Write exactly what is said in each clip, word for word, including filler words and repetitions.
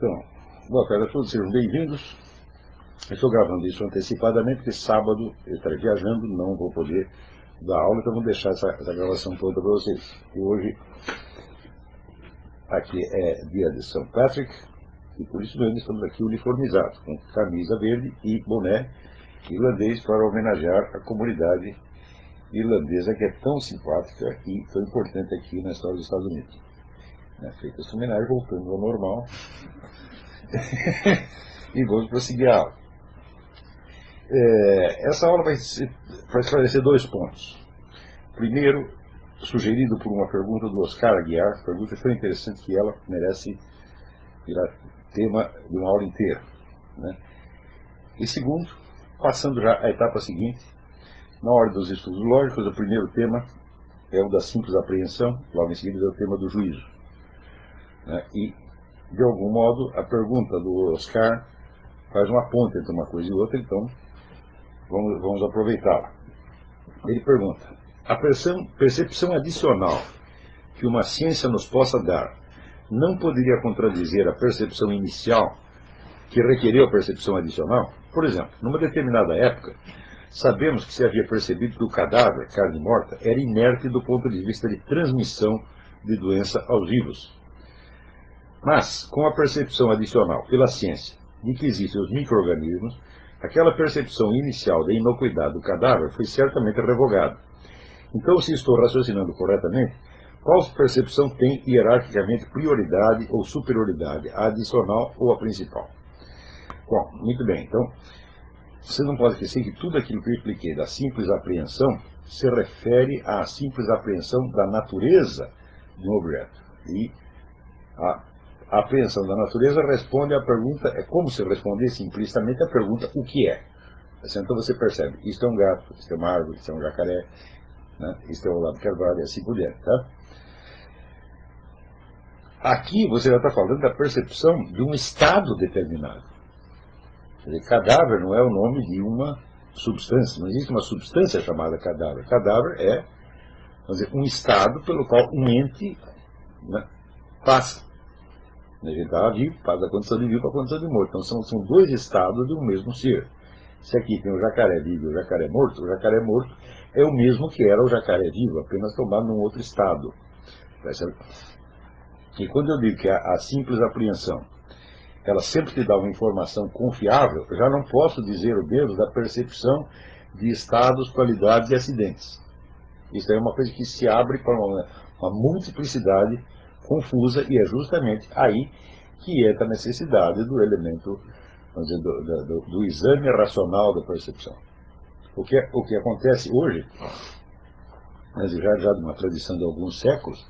Então, boa tarde a todos, sejam bem-vindos. Eu estou gravando isso antecipadamente, porque sábado eu estarei viajando, não vou poder dar aula, então vou deixar essa, essa gravação toda para vocês. E hoje, aqui é dia de Saint Patrick, e por isso mesmo estamos aqui uniformizados, com camisa verde e boné irlandês para homenagear a comunidade irlandesa que é tão simpática e tão importante aqui na história dos Estados Unidos. É, feita essa homenagem, voltando ao normal. E vamos prosseguir a aula. É, essa aula vai, ser, vai esclarecer dois pontos. Primeiro, sugerido por uma pergunta do Oscar Aguiar, pergunta tão interessante que ela merece virar tema de uma aula inteira, né? E segundo, passando já à etapa seguinte, na ordem dos estudos lógicos, o primeiro tema é o da simples apreensão, logo em seguida é o tema do juízo, né? E, de algum modo, a pergunta do Oscar faz uma ponte entre uma coisa e outra, então vamos, vamos aproveitá-la. Ele pergunta: a percepção, percepção adicional que uma ciência nos possa dar não poderia contradizer a percepção inicial que requeriu a percepção adicional? Por exemplo, numa determinada época, sabemos que se havia percebido que o cadáver, carne morta, era inerte do ponto de vista de transmissão de doença aos vivos. Mas, com a percepção adicional pela ciência de que existem os micro-organismos, aquela percepção inicial da inocuidade do cadáver foi certamente revogada. Então, se estou raciocinando corretamente, qual percepção tem hierarquicamente prioridade ou superioridade, a adicional ou a principal? Bom, muito bem, então, você não pode esquecer que tudo aquilo que eu expliquei da simples apreensão se refere à simples apreensão da natureza de um objeto. E a A apreensão da natureza responde à pergunta, é como se respondesse implicitamente a pergunta, o que é? Então você percebe, isto é um gato, isto é uma árvore, isto é um jacaré, né? Isto é o Olavo de Carvalho e assim por diante. Tá? Aqui você já está falando da percepção de um estado determinado. Quer dizer, cadáver não é o nome de uma substância, não existe uma substância chamada cadáver. Cadáver é, vamos dizer, um estado pelo qual um ente, né, passa. A gente está vivo, passa da condição de vivo para a condição de morto. Então são, são dois estados de um mesmo ser. Se aqui tem o jacaré vivo e o jacaré morto, o jacaré morto é o mesmo que era o jacaré vivo, apenas tomado num outro estado. E quando eu digo que a, a simples apreensão, ela sempre te dá uma informação confiável, eu já não posso dizer o mesmo da percepção de estados, qualidades e acidentes. Isso é uma coisa que se abre para uma, uma multiplicidade confusa, e é justamente aí que entra a necessidade do elemento, vamos dizer, do, do, do exame racional da percepção. O que, o que acontece hoje, mas já, já de uma tradição de alguns séculos,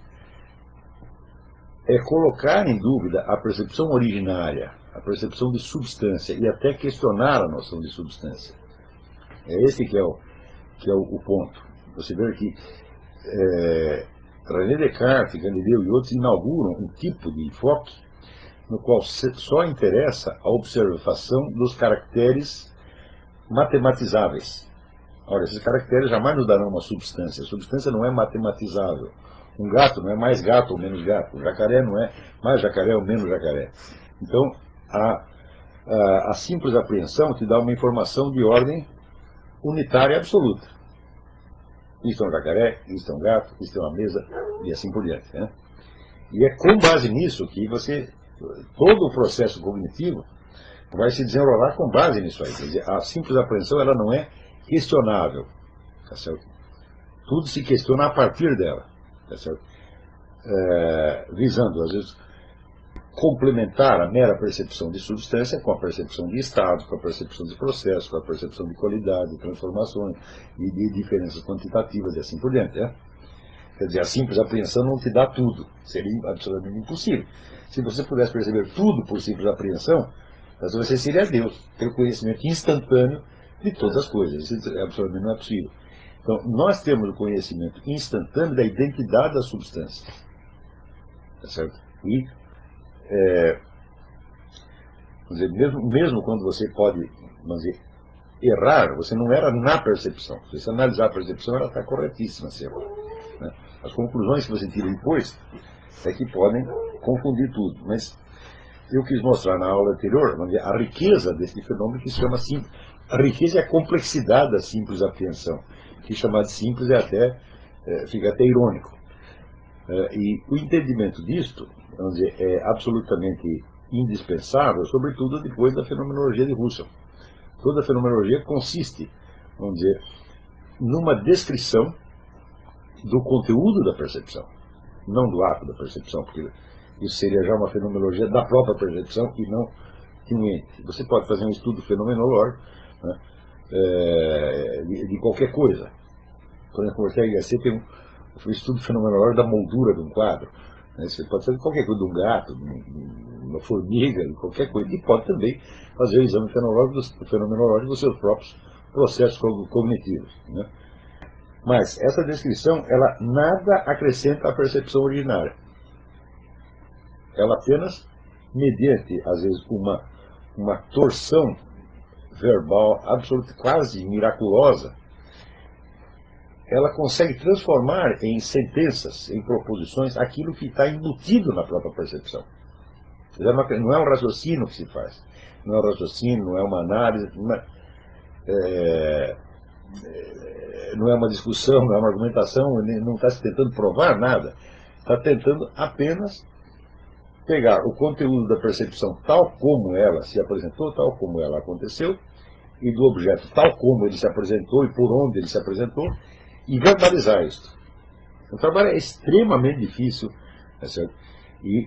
é colocar em dúvida a percepção originária, a percepção de substância, e até questionar a noção de substância. É esse que é o, que é o, o ponto. Você vê que é, René Descartes, Galileu e outros inauguram um tipo de enfoque no qual só interessa a observação dos caracteres matematizáveis. Ora, esses caracteres jamais nos darão uma substância. A substância não é matematizável. Um gato não é mais gato ou menos gato. Um jacaré não é mais jacaré ou menos jacaré. Então, a, a, a simples apreensão te dá uma informação de ordem unitária absoluta. Isto é um jacaré, isto é um gato, isto é uma mesa, e assim por diante, né? E é com base nisso que você, todo o processo cognitivo vai se desenrolar com base nisso aí. Quer dizer, a simples apreensão, ela não é questionável, tá certo? Tudo se questiona a partir dela, tá certo? É, visando, às vezes, complementar a mera percepção de substância com a percepção de estado, com a percepção de processo, com a percepção de qualidade, de transformações e de diferenças quantitativas e assim por diante, né? Quer dizer, a simples apreensão não te dá tudo, seria absolutamente impossível. Se você pudesse perceber tudo por simples apreensão, você seria Deus, ter o conhecimento instantâneo de todas as coisas. Isso absolutamente não é possível. Então, nós temos o conhecimento instantâneo da identidade da substância, tá certo? E É, vamos dizer, mesmo, mesmo quando você pode, vamos dizer, errar, você não erra na percepção. Se você analisar a percepção, ela está corretíssima sempre, né? As conclusões que você tira depois é que podem confundir tudo. Mas eu quis mostrar na aula anterior a riqueza desse fenômeno que se chama simples. A riqueza é a complexidade da simples apreensão, que chamar de simples é até, é, fica até irônico. É, e o entendimento disto, vamos dizer, é absolutamente indispensável, sobretudo depois da fenomenologia de Husserl. Toda a fenomenologia consiste, vamos dizer, numa descrição do conteúdo da percepção, não do ato da percepção, porque isso seria já uma fenomenologia da própria percepção e não de um ente. Você pode fazer um estudo fenomenológico, né, é, de, de qualquer coisa. Por exemplo, o Ortega y Gasset tem um, um estudo fenomenológico da moldura de um quadro. Né, você pode fazer qualquer coisa, de um gato, de uma formiga, de qualquer coisa. E pode também fazer o exame fenomenológico dos, fenomenológico dos seus próprios processos cognitivos. Né. Mas essa descrição, ela nada acrescenta à percepção originária. Ela apenas, mediante, às vezes, uma, uma torção verbal absolutamente quase miraculosa, ela consegue transformar em sentenças, em proposições, aquilo que está embutido na própria percepção. Não é um raciocínio que se faz, não é um raciocínio, não é uma análise, não é, é, não é uma discussão, não é uma argumentação, não está se tentando provar nada, está tentando apenas pegar o conteúdo da percepção tal como ela se apresentou, tal como ela aconteceu, e do objeto tal como ele se apresentou e por onde ele se apresentou, e verbalizar isso. O trabalho é extremamente difícil, é certo? E,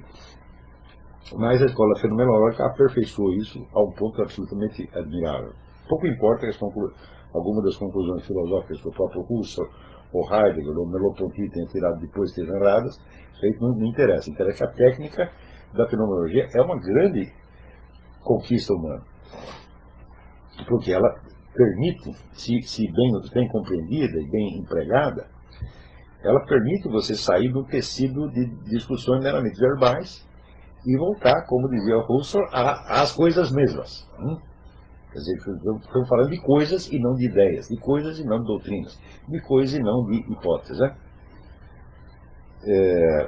mas a escola fenomenológica aperfeiçoou isso a um ponto absolutamente admirável. Pouco importa as conclu... algumas das conclusões filosóficas que o próprio Husserl, ou Heidegger, ou Merleau-Ponty tenham tirado depois estejam erradas, isso aí não, não interessa. Interessa que a técnica da fenomenologia é uma grande conquista humana, porque ela permite, se, se bem, bem compreendida e bem empregada, ela permite você sair do tecido de discussões meramente verbais e voltar, como dizia o Husserl, às coisas mesmas. Hum? Quer dizer, estamos falando de coisas e não de ideias, de coisas e não de doutrinas, de coisas e não de hipóteses. Né? É...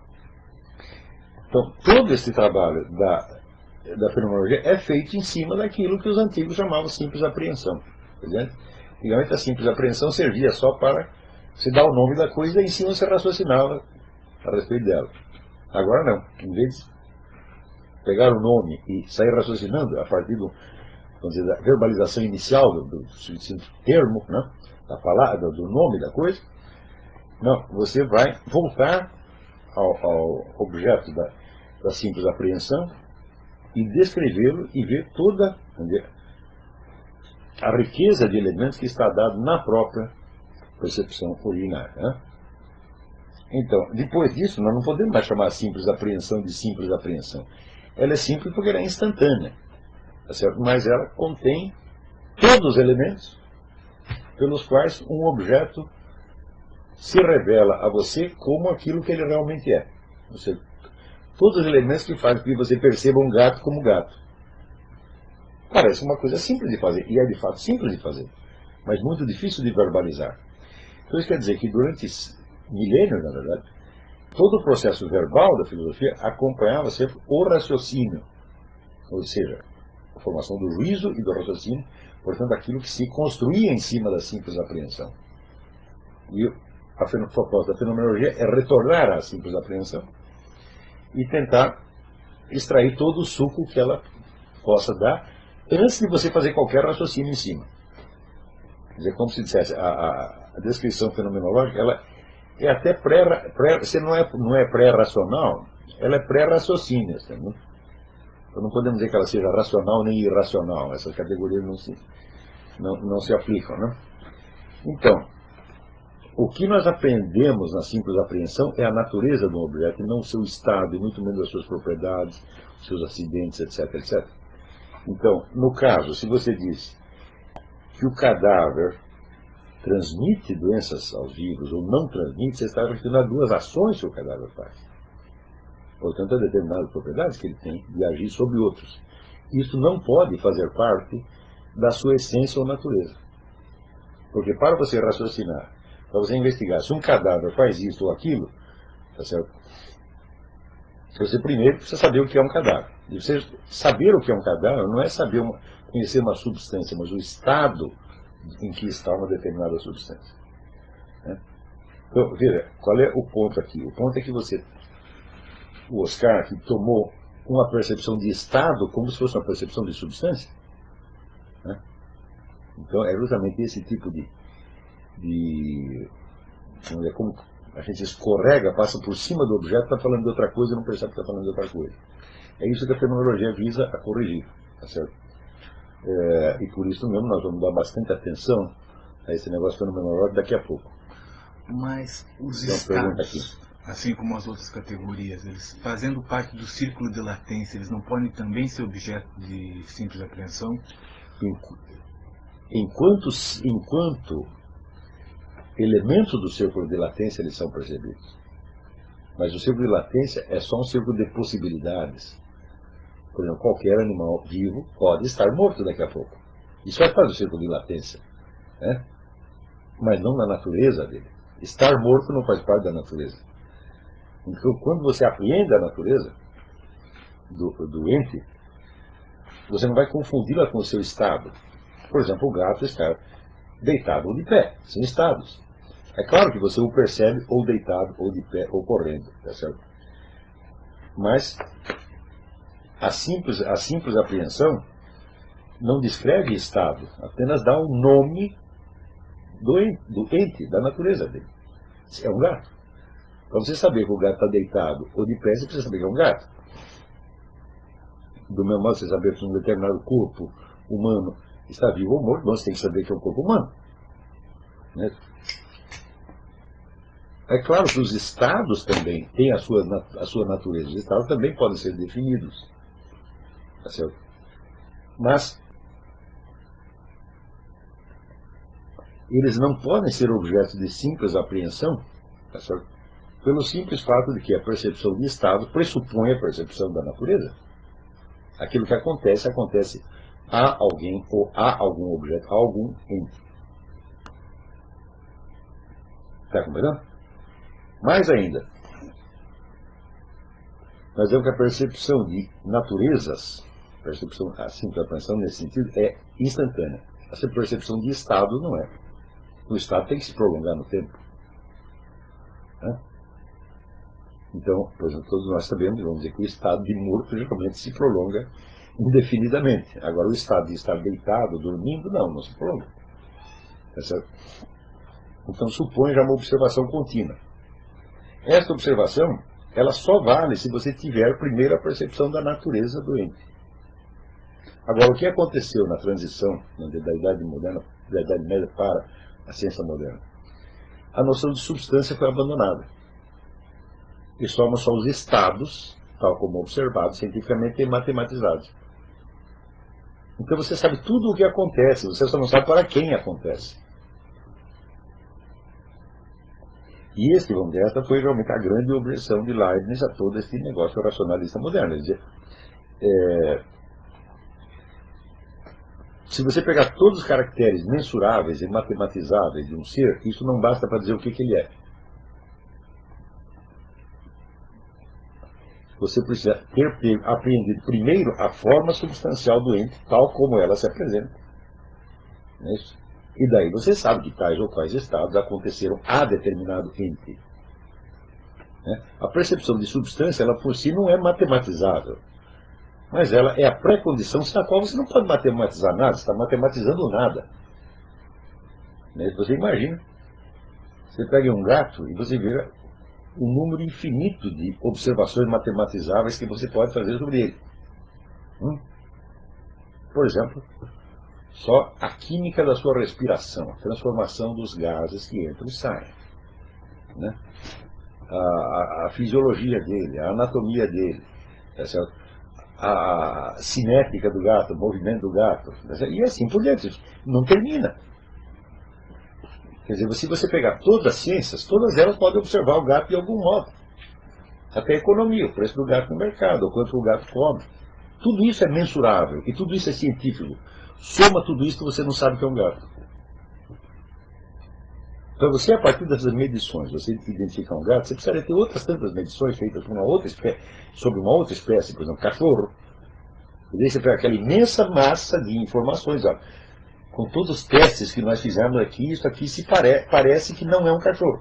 Então, todo esse trabalho da, da fenomenologia é feito em cima daquilo que os antigos chamavam simples apreensão. Antigamente a simples apreensão servia só para se dar o nome da coisa e em cima você raciocinava a respeito dela. Agora não. Em vez de pegar o nome e sair raciocinando a partir do, vamos dizer, da verbalização inicial do, do, do termo, né, da palavra, do nome da coisa, não, você vai voltar ao, ao objeto da, da simples apreensão e descrevê-lo e ver toda dizer, a riqueza de elementos que está dado na própria percepção originária. Né? Então, depois disso, nós não podemos mais chamar a simples apreensão de simples apreensão. Ela é simples porque ela é instantânea, tá certo? Mas ela contém todos os elementos pelos quais um objeto se revela a você como aquilo que ele realmente é. Ou seja, todos os elementos que fazem com que você perceba um gato como gato. Parece uma coisa simples de fazer, e é de fato simples de fazer, mas muito difícil de verbalizar. Então isso quer dizer que durante milênios, na verdade, todo o processo verbal da filosofia acompanhava sempre o raciocínio, ou seja, a formação do juízo e do raciocínio, portanto aquilo que se construía em cima da simples apreensão. E a proposta da fenomenologia é retornar à simples apreensão e tentar extrair todo o suco que ela possa dar antes de você fazer qualquer raciocínio em cima. Quer dizer, como se dissesse, a, a, a descrição fenomenológica, ela é até pré, pré você não é, não é pré-racional, ela é pré-raciocínio. Então não podemos dizer que ela seja racional nem irracional, essas categorias não se, não, não se aplicam. Né? Então, o que nós aprendemos na simples apreensão é a natureza do objeto, e não o seu estado, e muito menos as suas propriedades, os seus acidentes, etc, etcétera. Então, no caso, se você diz que o cadáver transmite doenças aos vivos ou não transmite, você está referindo a duas ações que o cadáver faz. Portanto, a determinadas propriedades que ele tem de agir sobre outros. Isso não pode fazer parte da sua essência ou natureza. Porque para você raciocinar, para você investigar se um cadáver faz isso ou aquilo, tá certo? Você primeiro precisa saber o que é um cadáver. E você saber o que é um cadáver não é saber uma, conhecer uma substância, mas o estado em que está uma determinada substância. Né? Então, veja, qual é o ponto aqui? O ponto é que você, o Oscar aqui tomou uma percepção de estado como se fosse uma percepção de substância. Né? Então é justamente esse tipo de, de vamos dizer, como a gente escorrega, passa por cima do objeto, está falando de outra coisa e não percebe que está falando de outra coisa. É isso que a fenomenologia visa a corrigir, tá certo? É, e por isso mesmo nós vamos dar bastante atenção a esse negócio fenomenológico daqui a pouco. Mas os Então, estados, assim como as outras categorias, eles fazendo parte do círculo de latência, eles não podem também ser objeto de simples apreensão? Enquanto, enquanto elementos do círculo de latência eles são percebidos. Mas o círculo de latência é só um círculo de possibilidades. Por exemplo, qualquer animal vivo pode estar morto daqui a pouco. Isso faz parte do círculo de latência. Né? Mas não na natureza dele. Estar morto não faz parte da natureza. Então, quando você apreende a natureza do, do ente, você não vai confundi-la com o seu estado. Por exemplo, o gato está deitado ou de pé, são estados. É claro que você o percebe ou deitado, ou de pé, ou correndo, tá certo? Mas a simples, a simples apreensão não descreve estado, apenas dá o nome do ente, do ente, da natureza dele. É um gato. Para você saber que o gato está deitado ou de pé, você precisa saber que é um gato. Do mesmo modo, você saber que um determinado corpo humano está vivo ou morto, você tem que saber que é um corpo humano. Né? É claro que os estados também têm a sua, a sua natureza. Os estados também podem ser definidos. Tá certo? Mas eles não podem ser objeto de simples apreensão, tá certo? Pelo simples fato de que a percepção de estado pressupõe a percepção da natureza. Aquilo que acontece, acontece a alguém ou a algum objeto, a algum ente. Está compreendendo? Mais ainda, nós vemos que a percepção de naturezas, percepção, a simples apreensão nesse sentido, é instantânea. Essa percepção de estado não é. O estado tem que se prolongar no tempo. Né? Então, por exemplo, todos nós sabemos, vamos dizer que o estado de morto geralmente se prolonga indefinidamente. Agora, o estado de estar deitado, dormindo, não, não se prolonga. Tá certo? Então, supõe já uma observação contínua. Esta observação, ela só vale se você tiver primeiro a percepção da natureza do ente. Agora, o que aconteceu na transição da Idade Moderna, da Idade Média para a ciência moderna? A noção de substância foi abandonada. E somos só os estados, tal como observados cientificamente e matematizados. Então você sabe tudo o que acontece, você só não sabe para quem acontece. E este, vamos dizer, esta foi realmente a grande objeção de Leibniz a todo esse negócio racionalista moderno. Quer dizer, é, se você pegar todos os caracteres mensuráveis e matematizáveis de um ser, isso não basta para dizer o que, que ele é. Você precisa ter aprendido primeiro a forma substancial do ente, tal como ela se apresenta. Não é isso? E daí você sabe que tais ou quais estados aconteceram a determinado ente. Né? A percepção de substância, ela por si não é matematizável. Mas ela é a pré-condição sem a qual você não pode matematizar nada, você está matematizando nada. Né? Você imagina, você pega um gato e você vê um número infinito de observações matematizáveis que você pode fazer sobre ele. Hum? Por exemplo, só a química da sua respiração, a transformação dos gases que entram e saem. Né? A, a, a fisiologia dele, a anatomia dele, a, a cinética do gato, o movimento do gato, e assim por diante. Não termina. Quer dizer, se você pegar todas as ciências, todas elas podem observar o gato de algum modo. Até a economia, o preço do gato no mercado, o quanto o gato come. Tudo isso é mensurável e tudo isso é científico. Soma tudo isso e você não sabe o que é um gato. Para você, a partir dessas medições, você identificar um gato, você precisaria ter outras tantas medições feitas por uma outra espécie, sobre uma outra espécie, por exemplo, cachorro. E daí você pega aquela imensa massa de informações, ó, com todos os testes que nós fizemos aqui, isso aqui se pare, parece que não é um cachorro.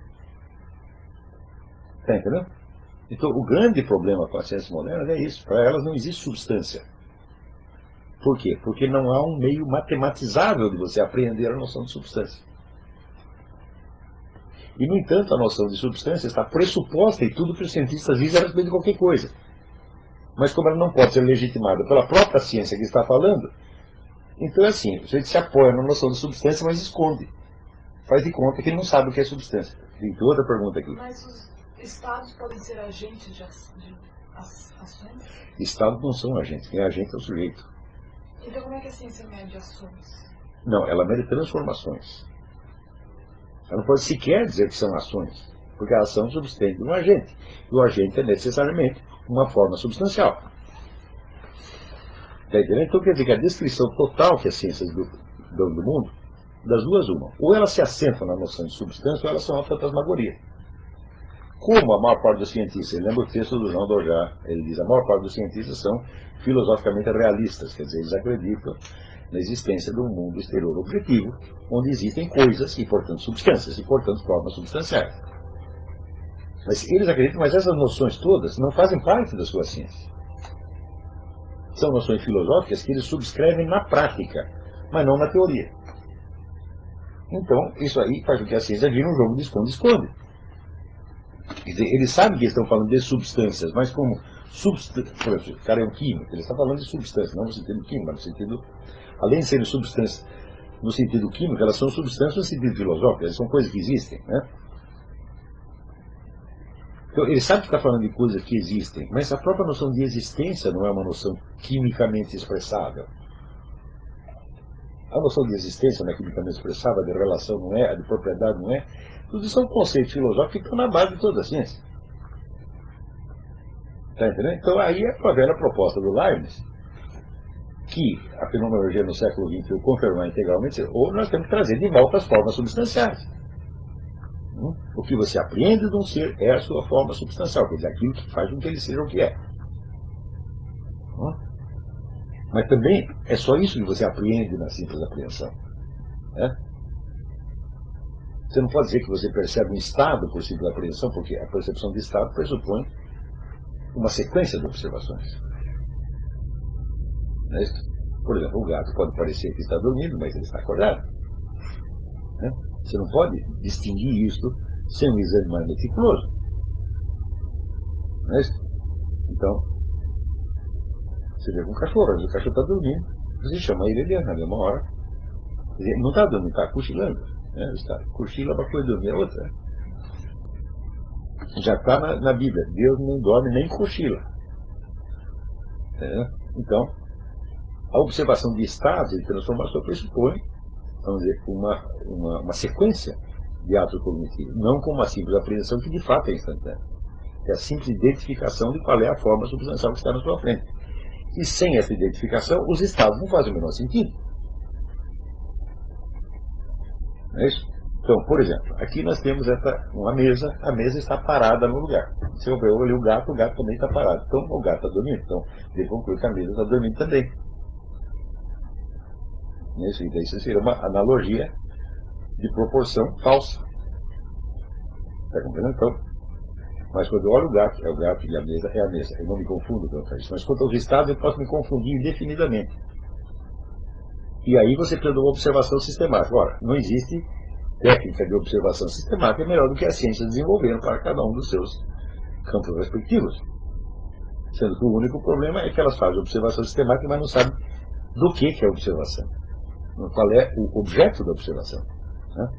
Está entendendo? Então, o grande problema com as ciências modernas é isso. Para elas não existe substância. Por quê? Porque não há um meio matematizável de você apreender a noção de substância. E, no entanto, a noção de substância está pressuposta em tudo que os cientistas dizem a respeito de qualquer coisa. Mas como ela não pode ser legitimada pela própria ciência que está falando, então é assim, você se apoia na noção de substância, mas esconde. Faz de conta que não sabe o que é substância. Tem outra pergunta aqui. Mas os estados podem ser agentes de ações? Estados não são agentes, quem é agente é o sujeito. Então como é que a ciência mede ações? Não, ela mede transformações. Ela não pode sequer dizer que são ações, porque a ação substende um agente. E o agente é necessariamente uma forma substancial. Está entendendo? Então quer dizer que a descrição total que as ciências dão do mundo, das duas uma. Ou elas se assentam na noção de substância, ou elas são uma fantasmagoria. Como a maior parte dos cientistas, lembra o texto do Jean Doja, ele diz, a maior parte dos cientistas são filosoficamente realistas, quer dizer, eles acreditam na existência de um mundo exterior objetivo, onde existem coisas e, portanto, substâncias, e, portanto, formas substanciais. Mas eles acreditam, mas essas noções todas não fazem parte da sua ciência. São noções filosóficas que eles subscrevem na prática, mas não na teoria. Então, isso aí faz com que a ciência vire um jogo de esconde-esconde. Quer dizer, eles sabem que eles estão falando de substâncias, mas como substâncias, por exemplo, o cara é um químico, ele está falando de substâncias, não no sentido químico, mas no sentido, além de serem substâncias no sentido químico, elas são substâncias no sentido filosófico, elas são coisas que existem, né? Então, ele sabe que está falando de coisas que existem, mas a própria noção de existência não é uma noção quimicamente expressável. A noção de existência não é quimicamente expressável, a de relação não é, a de propriedade não é. Tudo isso são conceitos filosóficos que estão na base de toda a ciência. Está entendendo? Então aí é a velha proposta do Leibniz, que a fenomenologia no século vinte eu confirmar integralmente, ou nós temos que trazer de volta as formas substanciais. O que você aprende de um ser é a sua forma substancial, quer dizer, aquilo que faz com que ele seja o que é. Mas também é só isso que você aprende na simples apreensão. Né? Você não pode dizer que você percebe um estado por simples apreensão, porque a percepção de estado pressupõe uma sequência de observações. Né? Por exemplo, o gato pode parecer que está dormindo, mas ele está acordado. Né? Você não pode distinguir isso sem um exame mais meticuloso. Não é isso? Então, você vê com um cachorro, o cachorro está dormindo, você chama ele ali na mesma hora. Ele não está dormindo, está cochilando. Né? Está cochila para poder dormir a outra. Já está na, na Bíblia. Deus não dorme nem cochila. É? Então, a observação de estados de transformação pressupõe, vamos dizer, uma, uma, uma sequência de atos cognitivos, não como uma simples apreensão que de fato é instantânea. É a simples identificação de qual é a forma substancial que está na sua frente. E sem essa identificação, os estados não fazem o menor sentido. Não é isso? Então, por exemplo, aqui nós temos essa, uma mesa, a mesa está parada no lugar. Se eu ver ali o gato, o gato também está parado. Então, o gato está dormindo. Então, ele conclui que a mesa está dormindo também. Isso, e daí isso seria uma analogia de proporção falsa. Está compreendendo? Então, mas quando eu olho o gato, é o gato e a mesa é a mesa. Eu não me confundo quanto a isso. Mas quanto aos estados, eu posso me confundir indefinidamente. E aí você precisa de uma observação sistemática. Ora, não existe técnica de observação sistemática melhor do que as ciências desenvolveram para cada um dos seus campos respectivos. Sendo que o único problema é que elas fazem observação sistemática, mas não sabem do que, que é a observação. Qual é o objeto da observação. Né?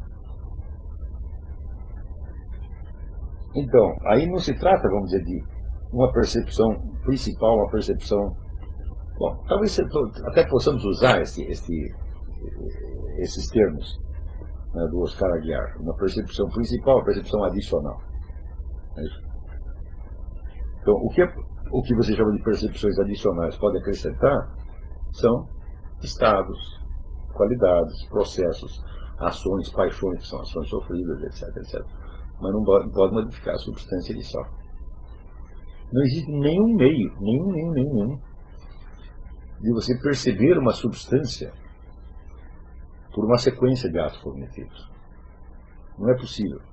Então, aí não se trata, vamos dizer, de uma percepção principal, uma percepção... Bom, talvez até possamos usar esse, esse, esses termos, né, do Oscar Aguiar. Uma percepção principal, uma percepção adicional. É isso? Então, o que, o que você chama de percepções adicionais pode acrescentar são estados, qualidades, processos, ações, paixões, que são ações sofridas, etc, etcétera. Mas não pode, não pode modificar a substância inicial. Não existe nenhum meio, nenhum, nenhum, nenhum, nenhum, de você perceber uma substância por uma sequência de atos cognitivos. Não é possível.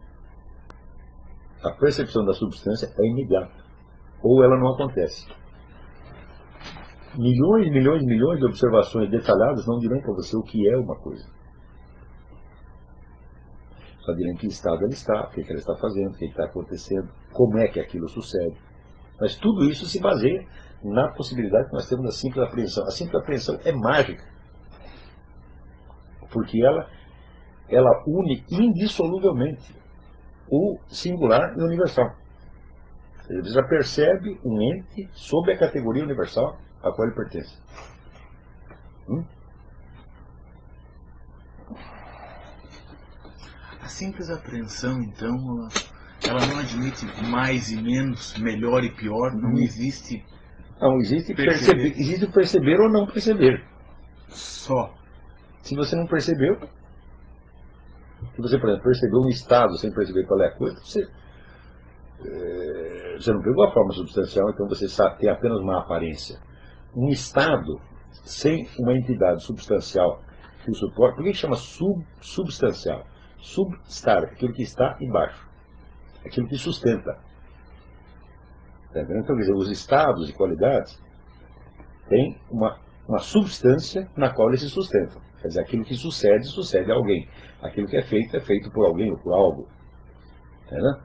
A percepção da substância é imediata, ou ela não acontece. Milhões, milhões, milhões de observações detalhadas não dirão para você o que é uma coisa. Só dirão em que estado ela está, o que ela está fazendo, o que está acontecendo, como é que aquilo sucede. Mas tudo isso se baseia na possibilidade que nós temos da simples apreensão. A simples apreensão é mágica, porque ela, ela une indissoluvelmente o singular e o universal. Você já percebe um ente sob a categoria universal a qual ele pertence. Hum? A simples apreensão, então, ela, ela não admite mais e menos, melhor e pior, não Hum. existe... Não, existe perceber. perceber, existe perceber ou não perceber. Só. Se você não percebeu, se você, por exemplo, percebeu um estado sem perceber qual é a coisa, você, é, você não pegou a forma substancial, então você sabe, tem apenas uma aparência. Um estado sem uma entidade substancial que o suporte, por que chama sub, substancial? Substar, aquilo que está embaixo, aquilo que sustenta. Tá vendo? Então, quer dizer, os estados e qualidades têm uma, uma substância na qual eles se sustentam. Quer dizer, aquilo que sucede, sucede a alguém. Aquilo que é feito, é feito por alguém ou por algo. Tá vendo?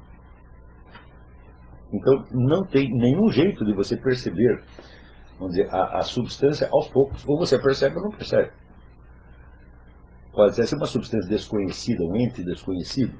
Então, não tem nenhum jeito de você perceber, vamos dizer, a, a substância aos poucos. Ou você percebe ou não percebe. Pode ser uma substância desconhecida, um ente desconhecido.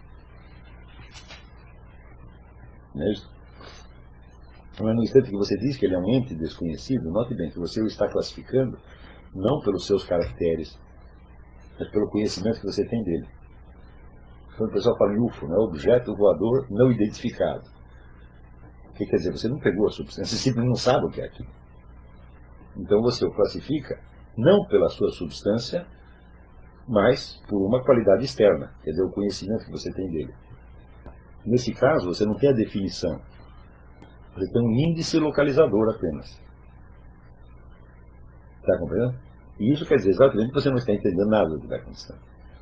Não é isso? Mas no instante que você diz que ele é um ente desconhecido, note bem que você o está classificando não pelos seus caracteres, mas pelo conhecimento que você tem dele. Quando o pessoal fala em U F O, né, objeto voador não identificado. O que quer dizer? Você não pegou a substância, você simplesmente não sabe o que é aquilo. Então você o classifica não pela sua substância, mas por uma qualidade externa, quer dizer, o conhecimento que você tem dele. Nesse caso, você não tem a definição. Você tem um índice localizador apenas. Está compreendendo? E isso quer dizer exatamente que você não está entendendo nada do que está acontecendo.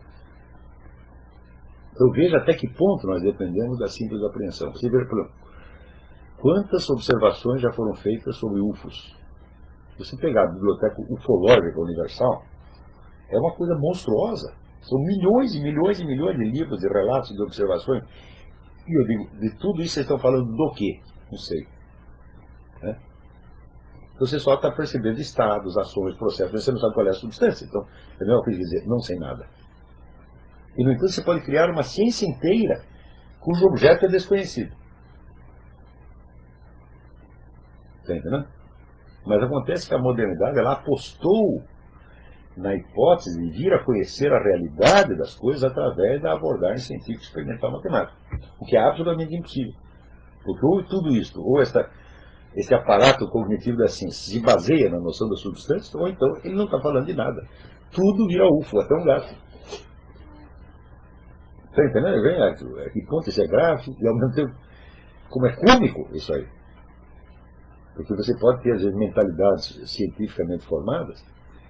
Então veja até que ponto nós dependemos da simples apreensão. Você veja, por exemplo, quantas observações já foram feitas sobre U F Os. Se você pegar a Biblioteca Ufológica Universal, é uma coisa monstruosa. São milhões e milhões e milhões de livros, de relatos, de observações. E eu digo, de tudo isso vocês estão falando do quê? Não sei. Né? Você só está percebendo estados, ações, processos, mas você não sabe qual é a substância. Então, é a mesma coisa dizer, não sei nada. E, no entanto, você pode criar uma ciência inteira cujo objeto é desconhecido. Está entendendo? Mas acontece que a modernidade ela apostou na hipótese de vir a conhecer a realidade das coisas através da abordagem científica experimental matemática, o que é absolutamente impossível. Porque ou tudo isso, ou esta, esse aparato cognitivo da ciência se baseia na noção da substância, ou então ele não está falando de nada. Tudo vira U F O, até um gato. Está entendendo? Vem a que ponto isso é grave, e ao mesmo tempo, como é cômico isso aí. Porque você pode ter, às vezes, mentalidades cientificamente formadas,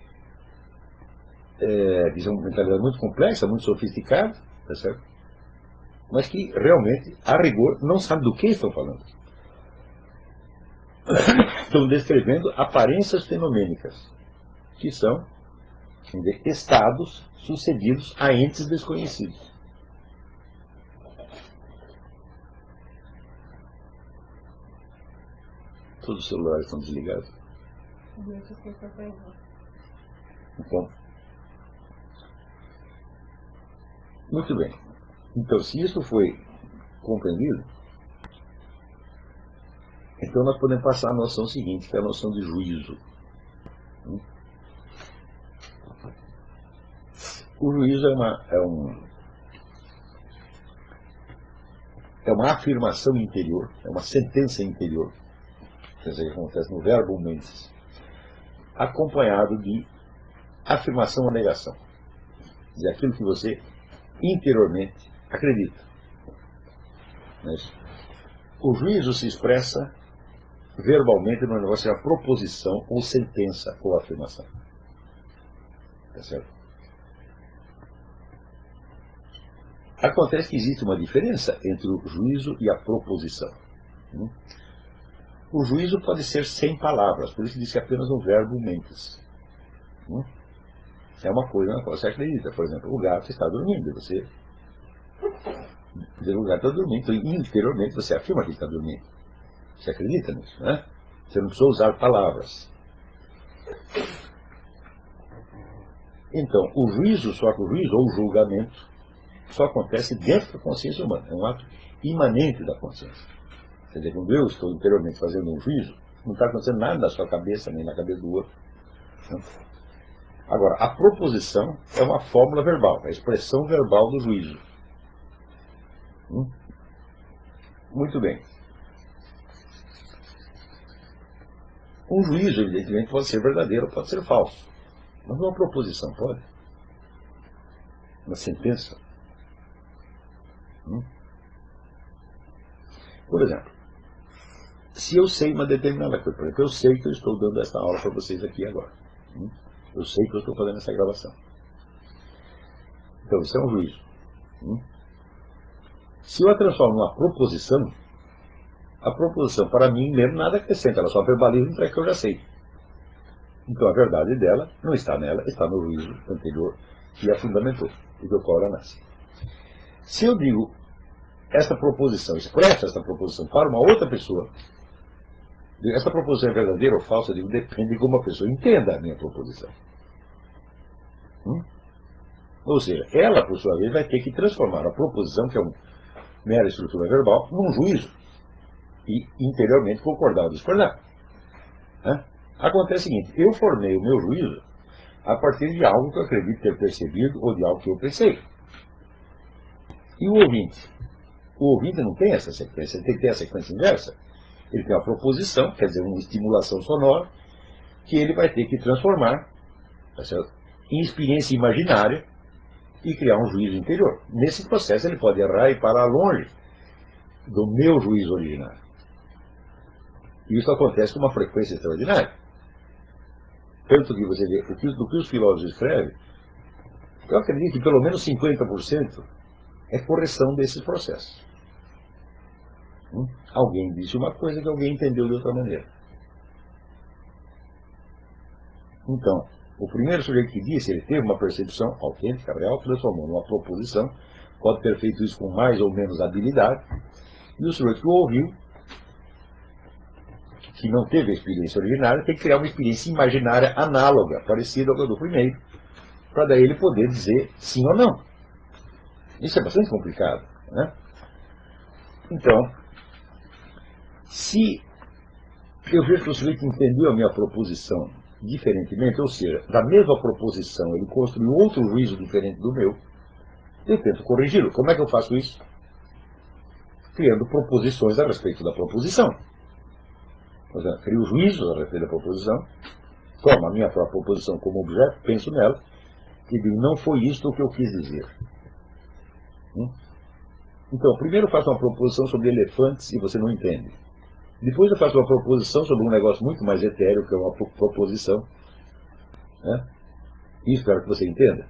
é, que são mentalidades muito complexas, muito sofisticadas, tá certo? Mas que realmente, a rigor, não sabem do que estão falando. Estão descrevendo aparências fenomênicas, que são dizer, estados sucedidos a entes desconhecidos. Todos os celulares estão desligados. Então, muito bem. Então, se isso foi compreendido, então nós podemos passar a noção seguinte, que é a noção de juízo. O juízo é uma, é um, é uma afirmação interior, é uma sentença interior, quer dizer, que acontece no verbo mentis, acompanhado de afirmação ou negação. dizer, aquilo que você interiormente acredita. Mas o juízo se expressa verbalmente no negócio de proposição ou sentença ou afirmação. Tá certo? Acontece que existe uma diferença entre o juízo e a proposição. O juízo pode ser sem palavras, por isso diz que apenas um verbo mentes. É uma coisa na qual você acredita. Por exemplo, o gato está dormindo, você... O gato está dormindo, então interiormente você afirma que ele está dormindo. Você acredita nisso, né? Você não precisa usar palavras. Então, o juízo, só que o juízo ou o julgamento, só acontece dentro da consciência humana. É um ato imanente da consciência. Quer dizer, quando eu estou interiormente fazendo um juízo, não está acontecendo nada na sua cabeça, nem na cabeça do outro. Agora, a proposição é uma fórmula verbal, a expressão verbal do juízo. Muito bem. Um juízo, evidentemente, pode ser verdadeiro, pode ser falso. Mas uma proposição pode? Uma sentença? Hum? Por exemplo, se eu sei uma determinada coisa, por exemplo, eu sei que eu estou dando essa aula para vocês aqui agora. Hum? Eu sei que eu estou fazendo essa gravação. Então, isso é um juízo. Hum? Se eu a transformo numa proposição, a proposição para mim mesmo nada acrescenta, ela só verbaliza um treco que eu já sei. Então a verdade dela não está nela, está no juízo anterior que a fundamentou e do qual ela nasce. Se eu digo esta proposição, expresso esta proposição para uma outra pessoa, essa proposição é verdadeira ou falsa, eu digo, depende de como a pessoa entenda a minha proposição. Hum? Ou seja, ela, por sua vez, vai ter que transformar a proposição, que é uma mera estrutura verbal, num juízo. E interiormente concordar ou discordar. Né? Acontece o seguinte, eu formei o meu juízo a partir de algo que eu acredito ter percebido ou de algo que eu pensei. E o ouvinte? O ouvinte não tem essa sequência, ele tem que ter a sequência inversa. Ele tem uma proposição, quer dizer, uma estimulação sonora, que ele vai ter que transformar, tá certo, em experiência imaginária e criar um juízo interior. Nesse processo ele pode errar e parar longe do meu juízo originário. E isso acontece com uma frequência extraordinária. Tanto que você vê, do que os filósofos escrevem, eu acredito que pelo menos cinquenta por cento é correção desses processos. Hum? Alguém disse uma coisa que alguém entendeu de outra maneira. Então, o primeiro sujeito que disse, ele teve uma percepção autêntica, real, transformou numa proposição, pode ter feito isso com mais ou menos habilidade, e o sujeito que o ouviu, que não teve a experiência originária, tem que criar uma experiência imaginária análoga, parecida com a do primeiro, para daí ele poder dizer sim ou não. Isso é bastante complicado, né? Então, se eu vejo que o sujeito entendeu a minha proposição diferentemente, ou seja, da mesma proposição ele construiu outro juízo diferente do meu, eu tento corrigi-lo. Como é que eu faço isso? Criando proposições a respeito da proposição. Por exemplo, crio juízos a respeito da proposição, tomo a minha própria proposição como objeto, penso nela, e digo, não foi isto o que eu quis dizer. Hum? Então, primeiro eu faço uma proposição sobre elefantes e você não entende. Depois eu faço uma proposição sobre um negócio muito mais etéreo, que é uma proposição. Né? E espero que você entenda.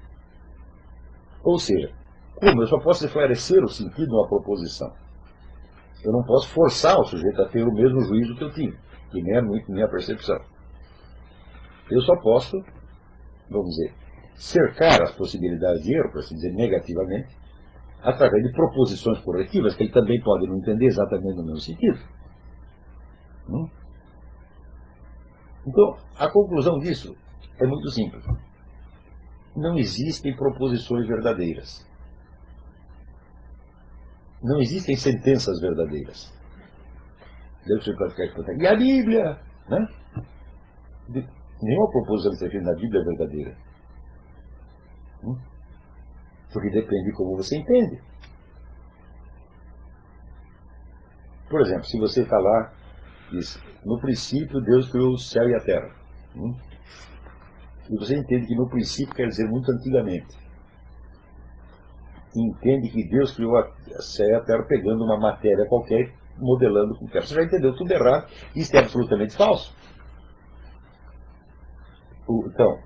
Ou seja, como eu só posso esclarecer o sentido de uma proposição. Eu não posso forçar o sujeito a ter o mesmo juízo que eu tive, que nem é muito minha percepção. Eu só posso, vamos dizer, cercar as possibilidades de erro, por assim dizer, negativamente, através de proposições corretivas, que ele também pode não entender exatamente no mesmo sentido. Hum? Então, a conclusão disso é muito simples. Não existem proposições verdadeiras. Não existem sentenças verdadeiras. Deve ser praticamente. E a Bíblia? Né? Nenhuma proposição que seja na Bíblia é verdadeira. Hum? Porque depende de como você entende. Por exemplo, se você está lá, diz, no princípio Deus criou o céu e a terra. Hum? E você entende que no princípio quer dizer muito antigamente. entende que Deus criou a céu e a terra pegando uma matéria qualquer, modelando com terra. Você já entendeu tudo errado. Isso é absolutamente falso. O, então,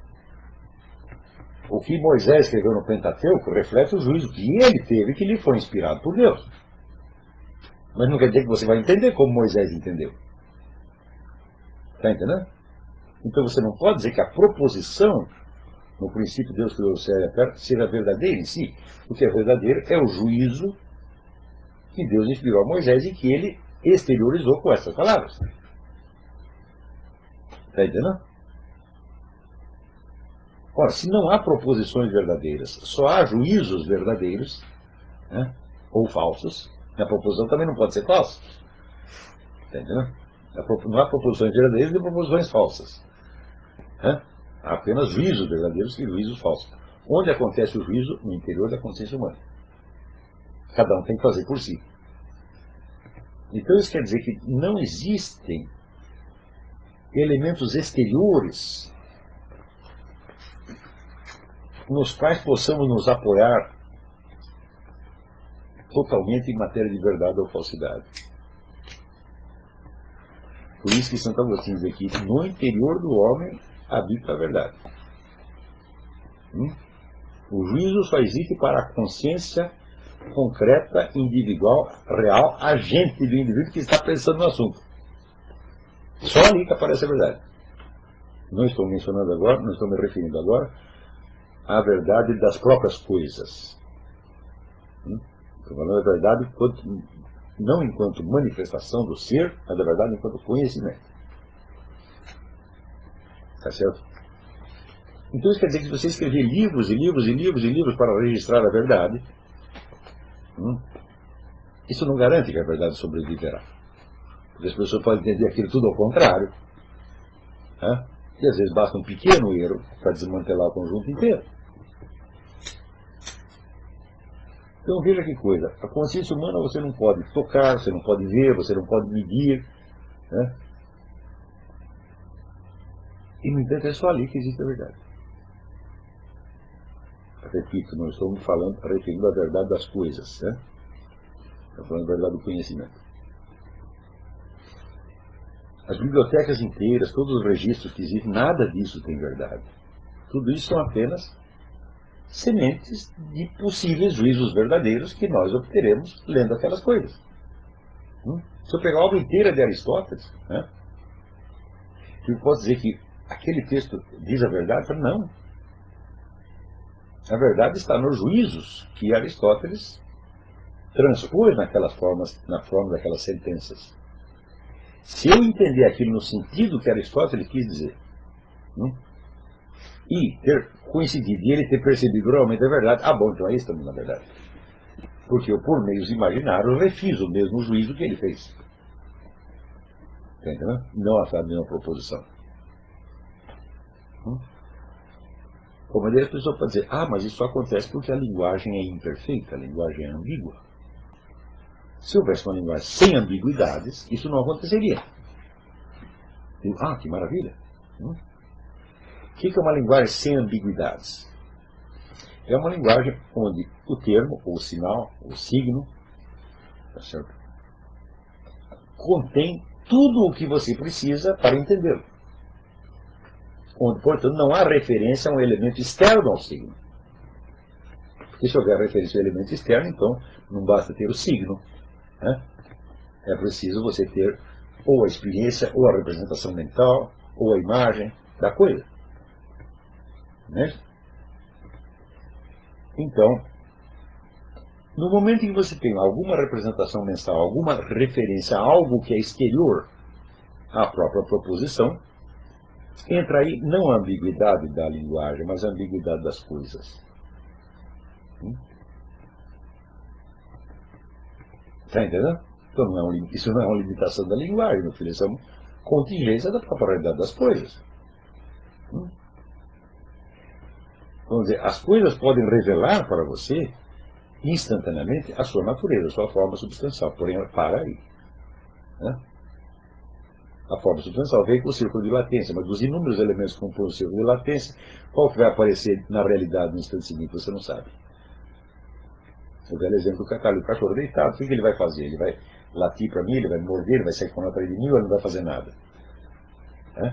o que Moisés escreveu no Pentateuco reflete o juízo que ele teve, que lhe foi inspirado por Deus. Mas não quer dizer que você vai entender como Moisés entendeu. Está entendendo? Então você não pode dizer que a proposição, no princípio Deus criou o céu e a terra, seja verdadeira em si. O que é verdadeiro é o juízo que Deus inspirou a Moisés e que ele exteriorizou com essas palavras. Está entendendo? Ora, se não há proposições verdadeiras, só há juízos verdadeiros, né, ou falsos, a proposição também não pode ser falsa. Está entendendo? Não há proposições verdadeiras nem proposições falsas. Né? Há apenas juízos verdadeiros e juízos falsos. Onde acontece o juízo? No interior da consciência humana. Cada um tem que fazer por si. Então isso quer dizer que não existem elementos exteriores nos quais possamos nos apoiar totalmente em matéria de verdade ou falsidade. Por isso que Santo Agostinho diz aqui, no interior do homem habita a verdade. Hum? O juízo só existe para a consciência concreta, individual, real, agente do indivíduo que está pensando no assunto. Só ali que aparece a verdade. Não estou mencionando agora, não estou me referindo agora à verdade das próprias coisas. Hum? Estou falando da verdade enquanto, não enquanto manifestação do ser, mas da verdade enquanto conhecimento. Está certo? Então isso quer dizer que se você escrever livros e livros e livros e livros para registrar a verdade, hum, isso não garante que a verdade sobreviverá. Porque as pessoas podem entender aquilo tudo ao contrário. Né? E às vezes basta um pequeno erro para desmantelar o conjunto inteiro. Então veja que coisa, a consciência humana você não pode tocar, você não pode ver, você não pode medir. Né? E no entanto é só ali que existe a verdade. Repito, não estou me falando, referindo à verdade das coisas. Né? Estou falando da verdade do conhecimento. As bibliotecas inteiras, todos os registros que existem, nada disso tem verdade. Tudo isso são apenas sementes de possíveis juízos verdadeiros que nós obteremos lendo aquelas coisas. Hum? Se eu pegar a obra inteira de Aristóteles, né, eu posso dizer que aquele texto diz a verdade? Não. A verdade está nos juízos que Aristóteles transpôs naquelas formas, na forma daquelas sentenças. Se eu entender aquilo no sentido que Aristóteles quis dizer, hum, e ter coincidido, e ele ter percebido realmente a verdade, ah, bom, então aí estamos na verdade. Porque eu, por meios imaginários, refiz o mesmo juízo que ele fez. Entendeu? Não a mesma proposição. Hum? Como a pessoa pode dizer, ah, mas isso acontece porque a linguagem é imperfeita, a linguagem é ambígua. Se houvesse uma linguagem sem ambiguidades, isso não aconteceria. Eu, ah, que maravilha! Hum? O que é uma linguagem sem ambiguidades? É uma linguagem onde o termo, ou o sinal, ou o signo, tá certo, contém tudo o que você precisa para entendê-lo. Onde, portanto, não há referência a um elemento externo ao signo. Porque se houver referência a um elemento externo, então não basta ter o signo. Né? É preciso você ter ou a experiência, ou a representação mental, ou a imagem da coisa. Né? Então, no momento em que você tem alguma representação mental, alguma referência a algo que é exterior à própria proposição, entra aí não a ambiguidade da linguagem, mas a ambiguidade das coisas. Está entendendo? Então, não é um, isso não é uma limitação da linguagem, meu filho, isso é uma contingência da própria realidade das coisas. Hum? Vamos dizer, as coisas podem revelar para você, instantaneamente, a sua natureza, a sua forma substancial, porém, para aí. Né? A forma substancial veio com o círculo de latência, mas dos inúmeros elementos que compõem o círculo de latência, qual que vai aparecer na realidade no instante seguinte, você não sabe. O velho exemplo do cachorro. O cachorro deitado, o que ele vai fazer? Ele vai latir para mim, ele vai morder, ele vai sair correndo atrás de mim, ou ele não vai fazer nada? É?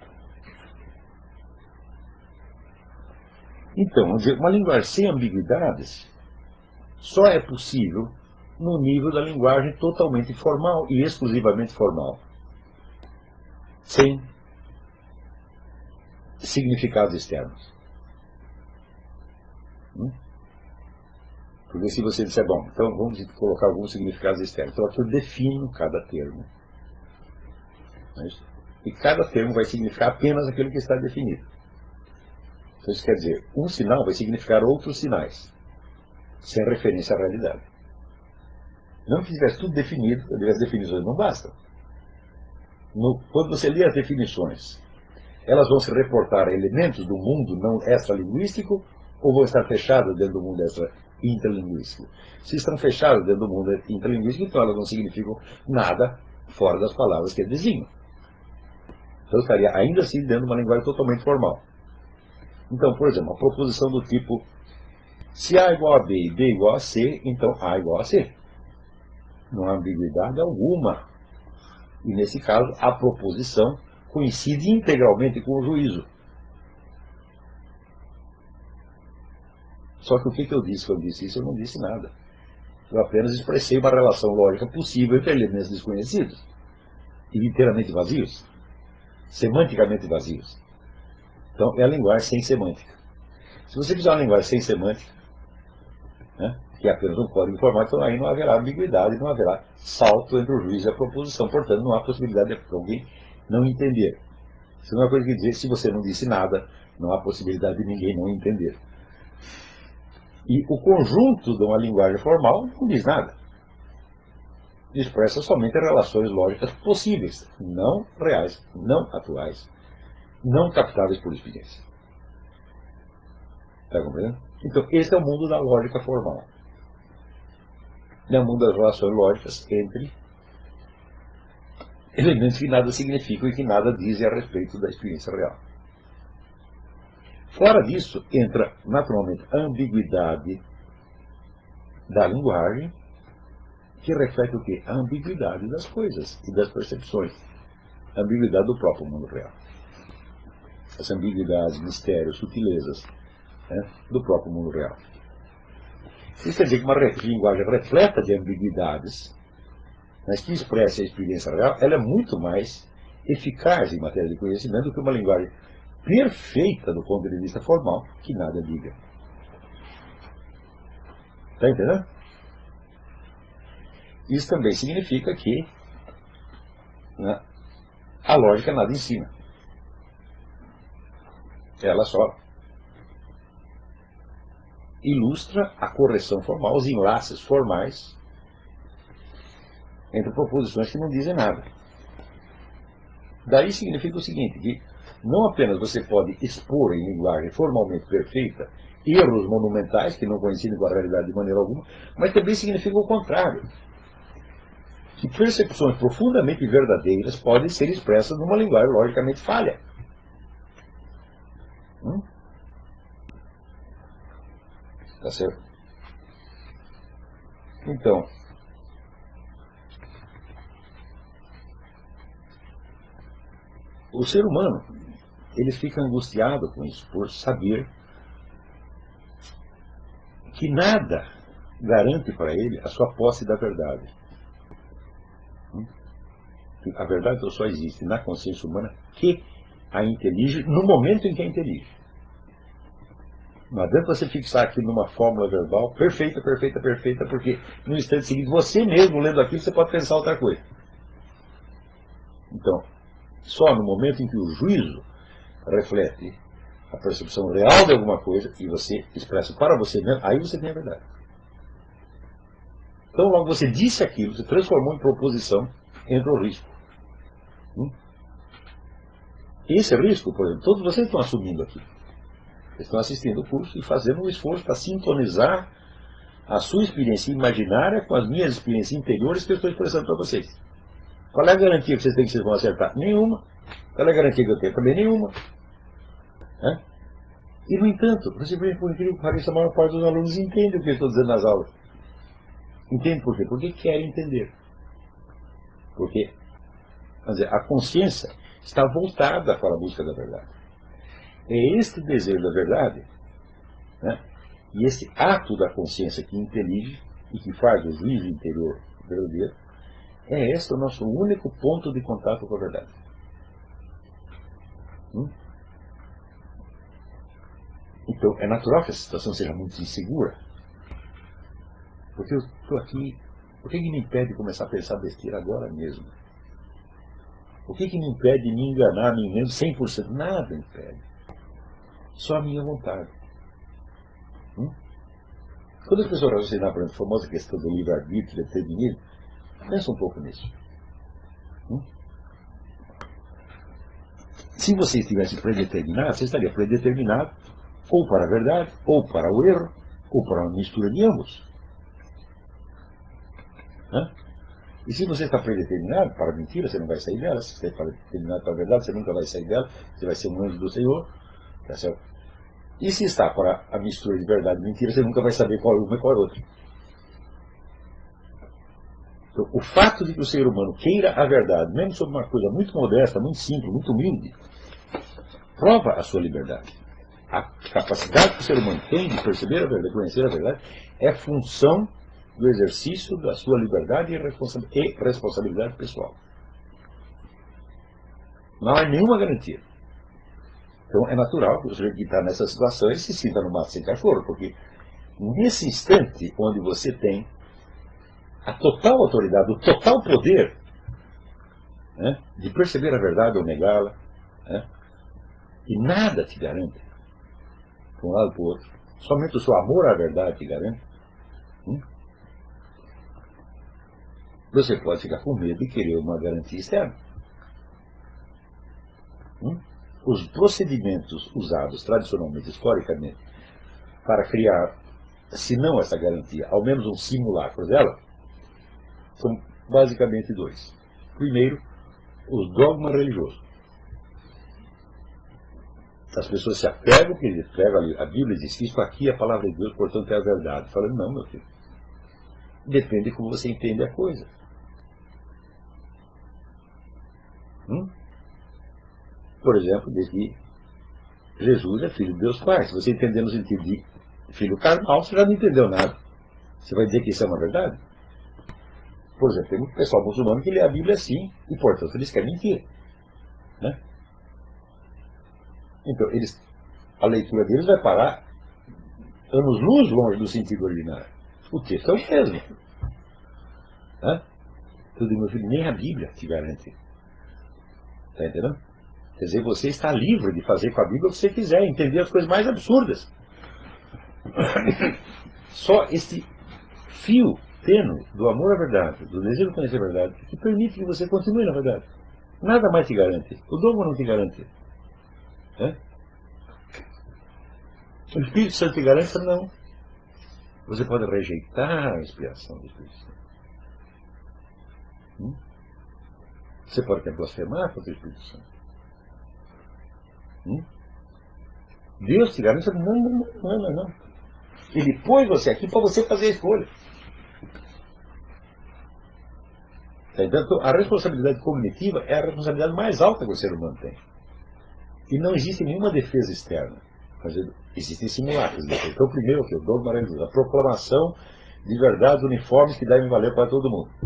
Então, uma linguagem sem ambiguidades só é possível no nível da linguagem totalmente formal e exclusivamente formal, sem significados externos. Hum? Porque se você disser, bom, então vamos colocar alguns significados externos, então eu defino cada termo. Não é isso? E cada termo vai significar apenas aquilo que está definido. Então isso quer dizer, um sinal vai significar outros sinais, sem referência à realidade. Não que tivesse tudo definido, as definições não bastam. No, quando você lê as definições, elas vão se reportar a elementos do mundo não extralinguístico ou vão estar fechadas dentro do mundo extra interlinguístico? Se estão fechadas dentro do mundo interlinguístico, então elas não significam nada fora das palavras que desenham. Então estaria ainda assim dentro de uma linguagem totalmente formal. Então, por exemplo, uma proposição do tipo: se A igual a B e B igual a C, então A igual a C. Não há ambiguidade alguma. E nesse caso, a proposição coincide integralmente com o juízo. Só que o que eu disse quando eu disse isso? Eu não disse nada. Eu apenas expressei uma relação lógica possível entre elementos desconhecidos e inteiramente vazios, semanticamente vazios. Então, é a linguagem sem semântica. Se você fizer uma linguagem sem semântica, né, que é apenas um código informático, aí não haverá ambiguidade, não haverá salto entre o juízo e a proposição. Portanto, não há possibilidade de alguém não entender. Isso é uma coisa que dizer, se você não disse nada, não há possibilidade de ninguém não entender. E o conjunto de uma linguagem formal não diz nada. Expressa somente relações lógicas possíveis, não reais, não atuais, não captáveis por experiência. Está compreendendo? Então, esse é o mundo da lógica formal. É o mundo das relações lógicas entre elementos que nada significam e que nada dizem a respeito da experiência real. Fora disso, entra naturalmente a ambiguidade da linguagem, que reflete o quê? A ambiguidade das coisas e das percepções. A ambiguidade do próprio mundo real. As ambiguidades, mistérios, sutilezas, né, do próprio mundo real. Isso quer dizer que uma linguagem repleta de ambiguidades, mas que expressa a experiência real, ela é muito mais eficaz em matéria de conhecimento do que uma linguagem perfeita do ponto de vista formal, que nada diga. Está entendendo? Isso também significa que, né, a lógica nada ensina. Ela só ilustra a correção formal, os enlaces formais entre proposições que não dizem nada. Daí significa o seguinte, que não apenas você pode expor em linguagem formalmente perfeita erros monumentais que não coincidem com a realidade de maneira alguma, mas também significa o contrário. Que percepções profundamente verdadeiras podem ser expressas numa linguagem logicamente falha. Hum? Tá certo? Então, o ser humano, ele fica angustiado com isso, por saber que nada garante para ele a sua posse da verdade. A verdade só existe na consciência humana que a intelige no momento em que a intelige. Não adianta você fixar aquilo numa fórmula verbal perfeita, perfeita, perfeita, porque no instante seguinte, você mesmo lendo aquilo, você pode pensar outra coisa. Então, só no momento em que o juízo reflete a percepção real de alguma coisa e você expressa para você mesmo, aí você tem a verdade. Então, logo você disse aquilo, você transformou em proposição, entra o risco. Hum? Esse risco, por exemplo, todos vocês estão assumindo aqui. Estão assistindo o curso e fazendo um esforço para sintonizar a sua experiência imaginária com as minhas experiências interiores que eu estou expressando para vocês. Qual é a garantia que vocês têm que vocês vão acertar? Nenhuma. Qual é a garantia que eu tenho? Também nenhuma. É? E, no entanto, por incrível que pareça, a maior parte dos alunos entende o que eu estou dizendo nas aulas. Entende por quê? Porque quer entender. Porque, quer dizer, a consciência está voltada para a busca da verdade. É este desejo da verdade, né, e esse ato da consciência que intelige e que faz o juízo interior verdadeiro, é este o nosso único ponto de contato com a verdade. Hum? Então, é natural que a situação seja muito insegura. Porque eu estou aqui, o que, que me impede de começar a pensar besteira agora mesmo? O que, que me impede de me enganar a mim mesmo cem por cento? Nada impede. Só a minha vontade. Hum? Quando as pessoas raciocinam, por exemplo, a famosa questão do livre-arbítrio, determinismo, pensa um pouco nisso. Hum? Se você estivesse predeterminado, você estaria predeterminado ou para a verdade, ou para o erro, ou para uma mistura de ambos. Hã? E se você está predeterminado para a mentira, você não vai sair dela. Se você está predeterminado para a verdade, você nunca vai sair dela. Você vai ser um anjo do Senhor. Tá certo? E se está para a mistura de verdade e mentira, você nunca vai saber qual é uma e qual é outra. Então, o fato de que o ser humano queira a verdade, mesmo sobre uma coisa muito modesta, muito simples, muito humilde, prova a sua liberdade. A capacidade que o ser humano tem de perceber a verdade, conhecer a verdade, é função do exercício da sua liberdade e responsabilidade pessoal. Não há nenhuma garantia. Então é natural que o sujeito que está nessa situação ele se sinta no mato sem cachorro, porque nesse instante onde você tem a total autoridade, o total poder, né, de perceber a verdade ou negá-la, né, e nada te garante, de um lado para o outro, somente o seu amor à verdade te garante, hum, você pode ficar com medo de querer uma garantia externa. Hum? Os procedimentos usados tradicionalmente, historicamente, para criar, se não essa garantia, ao menos um simulacro dela, são basicamente dois. Primeiro, os dogmas religiosos. As pessoas se apegam, que eles pegam ali, a Bíblia diz que isso aqui é a palavra de Deus, portanto é a verdade. Falando, não, meu filho. Depende de como você entende a coisa. Hum? Por exemplo, diz que Jesus é filho de Deus Pai. Se você entender no sentido de filho carnal, você já não entendeu nada. Você vai dizer que isso é uma verdade? Por exemplo, tem muito pessoal muçulmano que lê a Bíblia assim, e portanto eles querem mentir. Né? Então, eles, a leitura deles vai parar anos-luz longe do sentido originário. O texto é o mesmo. Né? Tudo, meu filho, nem a Bíblia te garante. Está entendendo? Quer dizer, você está livre de fazer com a Bíblia o que você quiser, entender as coisas mais absurdas. Só esse fio tênue do amor à verdade, do desejo de conhecer a verdade, que permite que você continue na verdade. Nada mais te garante. O dogma não te garante. É? O Espírito Santo te garante? Não. Você pode rejeitar a expiação do Espírito Santo. Hum? Você pode até blasfemar contra o Espírito Santo. Hum? Deus te garante? Não, não, não, não, não. Ele pôs você aqui para você fazer a escolha. Então, a responsabilidade cognitiva é a responsabilidade mais alta que o ser humano tem. E não existe nenhuma defesa externa. Existem simulacros. Então, primeiro, o que? O dogma religioso, a proclamação de verdades uniformes que devem valer para todo mundo.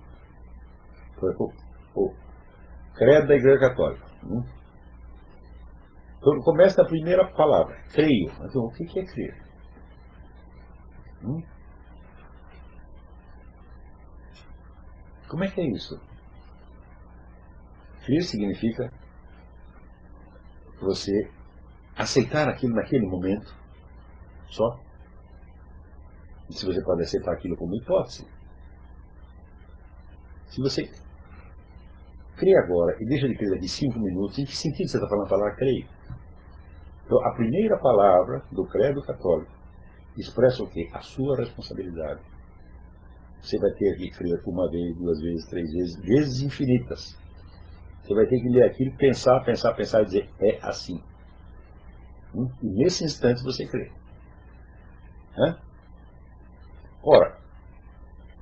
O, o credo da Igreja Católica. Hum? Então, começa a primeira palavra, creio. Então, o que é crer? Hum? Como é que é isso? Crer significa você aceitar aquilo naquele momento só. E se você pode aceitar aquilo como hipótese. Se você crê agora e deixa de crer daqui cinco minutos, em que sentido você está falando a palavra creio? Então, a primeira palavra do credo católico expressa o quê? A sua responsabilidade. Você vai ter que crer uma vez, duas vezes, três vezes, vezes infinitas. Você vai ter que ler aquilo, pensar, pensar, pensar e dizer, é assim. E nesse instante você crê. Hã? Ora,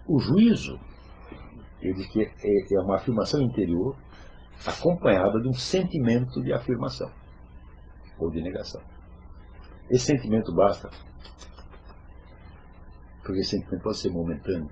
O juízo, ele que é, é uma afirmação interior acompanhada de um sentimento de afirmação ou de negação. Esse sentimento basta, porque esse sentimento pode ser momentâneo.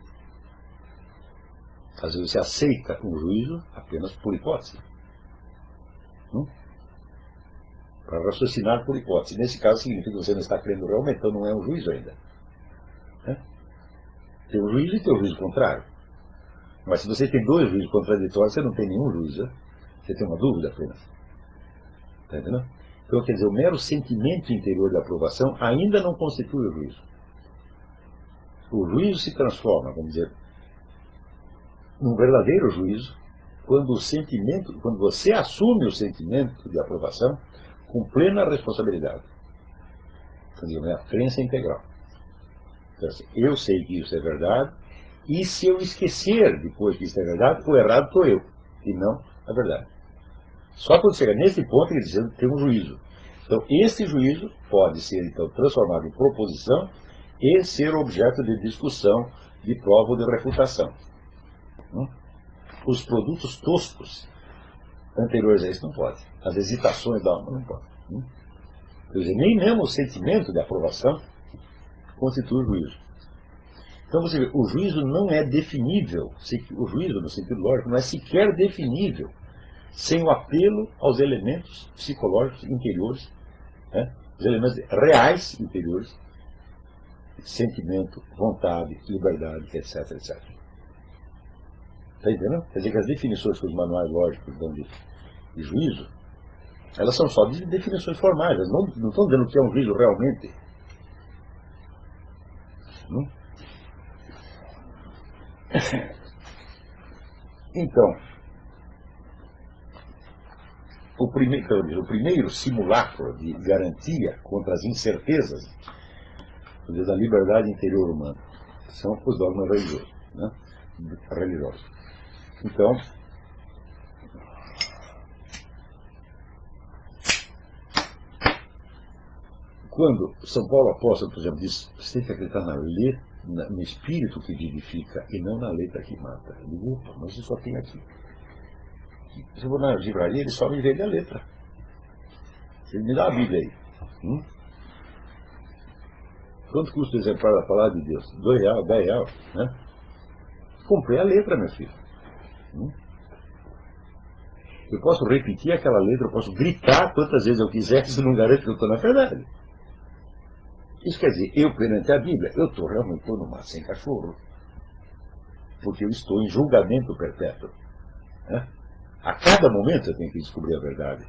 Às vezes você aceita um juízo apenas por hipótese. Hum? Para raciocinar por hipótese. Nesse caso significa que você não está crendo realmente, então não é um juízo ainda. É? Tem um juízo e tem um juízo contrário. Mas se você tem dois juízos contraditórios, você não tem nenhum juízo. Né? Você tem uma dúvida apenas. Está entendendo? Então, quer dizer, o mero sentimento interior da aprovação ainda não constitui o juízo. O juízo se transforma, vamos dizer, num verdadeiro juízo quando o sentimento, quando você assume o sentimento de aprovação com plena responsabilidade. Quer dizer, a crença integral. Então, eu sei que isso é verdade, e se eu esquecer depois que isso é verdade, o errado sou eu, e não a verdade. Só quando chega nesse ponto que ele tem um juízo. Então, esse juízo pode ser então transformado em proposição e ser objeto de discussão, de prova ou de refutação. Os produtos toscos anteriores a isso não podem. As hesitações da alma não podem. Quer dizer, nem mesmo o sentimento de aprovação constitui o juízo. Então você vê, o juízo não é definível, o juízo no sentido lógico não é sequer definível sem o apelo aos elementos psicológicos interiores, né? Os elementos reais interiores, sentimento, vontade, liberdade, etc, etcétera. Está entendendo? Quer dizer que as definições que os manuais lógicos dão de, de juízo, elas são só de definições formais, elas não, não estão dizendo o que é um juízo realmente. Hum? Então, o primeiro, o primeiro simulacro de garantia contra as incertezas da liberdade interior humana são os dogmas religiosos. Né? religiosos. Então, quando São Paulo apóstolo, por exemplo, diz você tem que acreditar na letra, no espírito que vivifica e não na letra que mata. Eu digo, opa, mas isso só tem aqui. Se eu vou na livraria, ele só me vende a letra. Ele me dá a Bíblia aí. Hum? Quanto custa o exemplar da palavra de Deus? Dois reais, dez reais, né? Comprei a letra, meu filho. Hum? Eu posso repetir aquela letra, eu posso gritar quantas vezes eu quiser, isso não garante que eu estou na verdade. Isso quer dizer, eu perante a Bíblia, eu estou realmente estou no mar sem cachorro. Porque eu estou em julgamento perpétuo. Né? A cada momento eu tenho que descobrir a verdade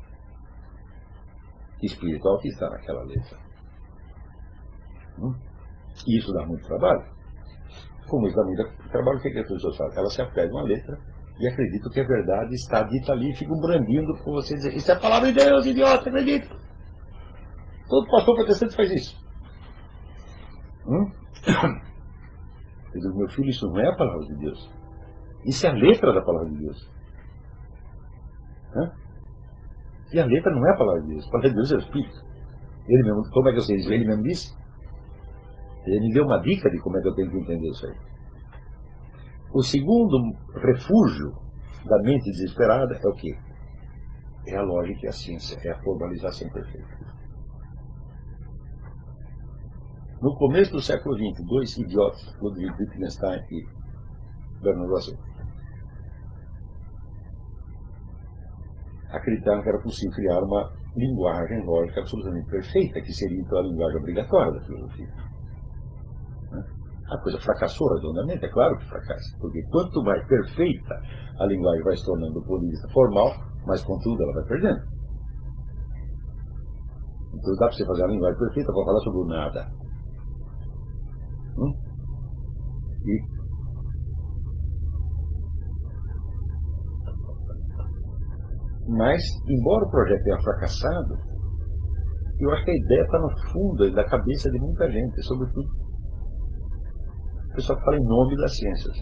espiritual que está naquela letra. Hum? E isso dá muito trabalho. Como isso dá muito trabalho, o que, é que as pessoas fazem? Elas se apegam à letra e acreditam que a verdade está dita ali e ficam brandindo por você dizer, isso é a palavra de Deus, idiota, acredita. Todo pastor protestante faz isso. Hum? Eu digo, meu filho, isso não é a palavra de Deus. Isso é a letra da palavra de Deus. Hã? E a letra não é a palavra de Deus. A palavra de Deus é o Espírito. Ele mesmo, como é que eu sei isso? Ele mesmo disse. Ele me deu uma dica de como é que eu tenho que entender isso aí. O segundo refúgio da mente desesperada é o quê? É a lógica e a ciência, é a formalização perfeita. No começo do século vinte, dois idiotas, Ludwig Wittgenstein e Bernard Russell, acreditaram que era possível criar uma linguagem lógica absolutamente perfeita, que seria então a linguagem obrigatória da filosofia. A coisa fracassou redondamente, é claro que fracassa, porque quanto mais perfeita a linguagem vai se tornando do ponto de vista formal, mais conteúdo ela vai perdendo. Então dá para você fazer a linguagem perfeita para falar sobre o nada. Hum? E Mas, embora o projeto tenha fracassado, eu acho que a ideia está no fundo da cabeça de muita gente, sobretudo o pessoal que fala em nome das ciências.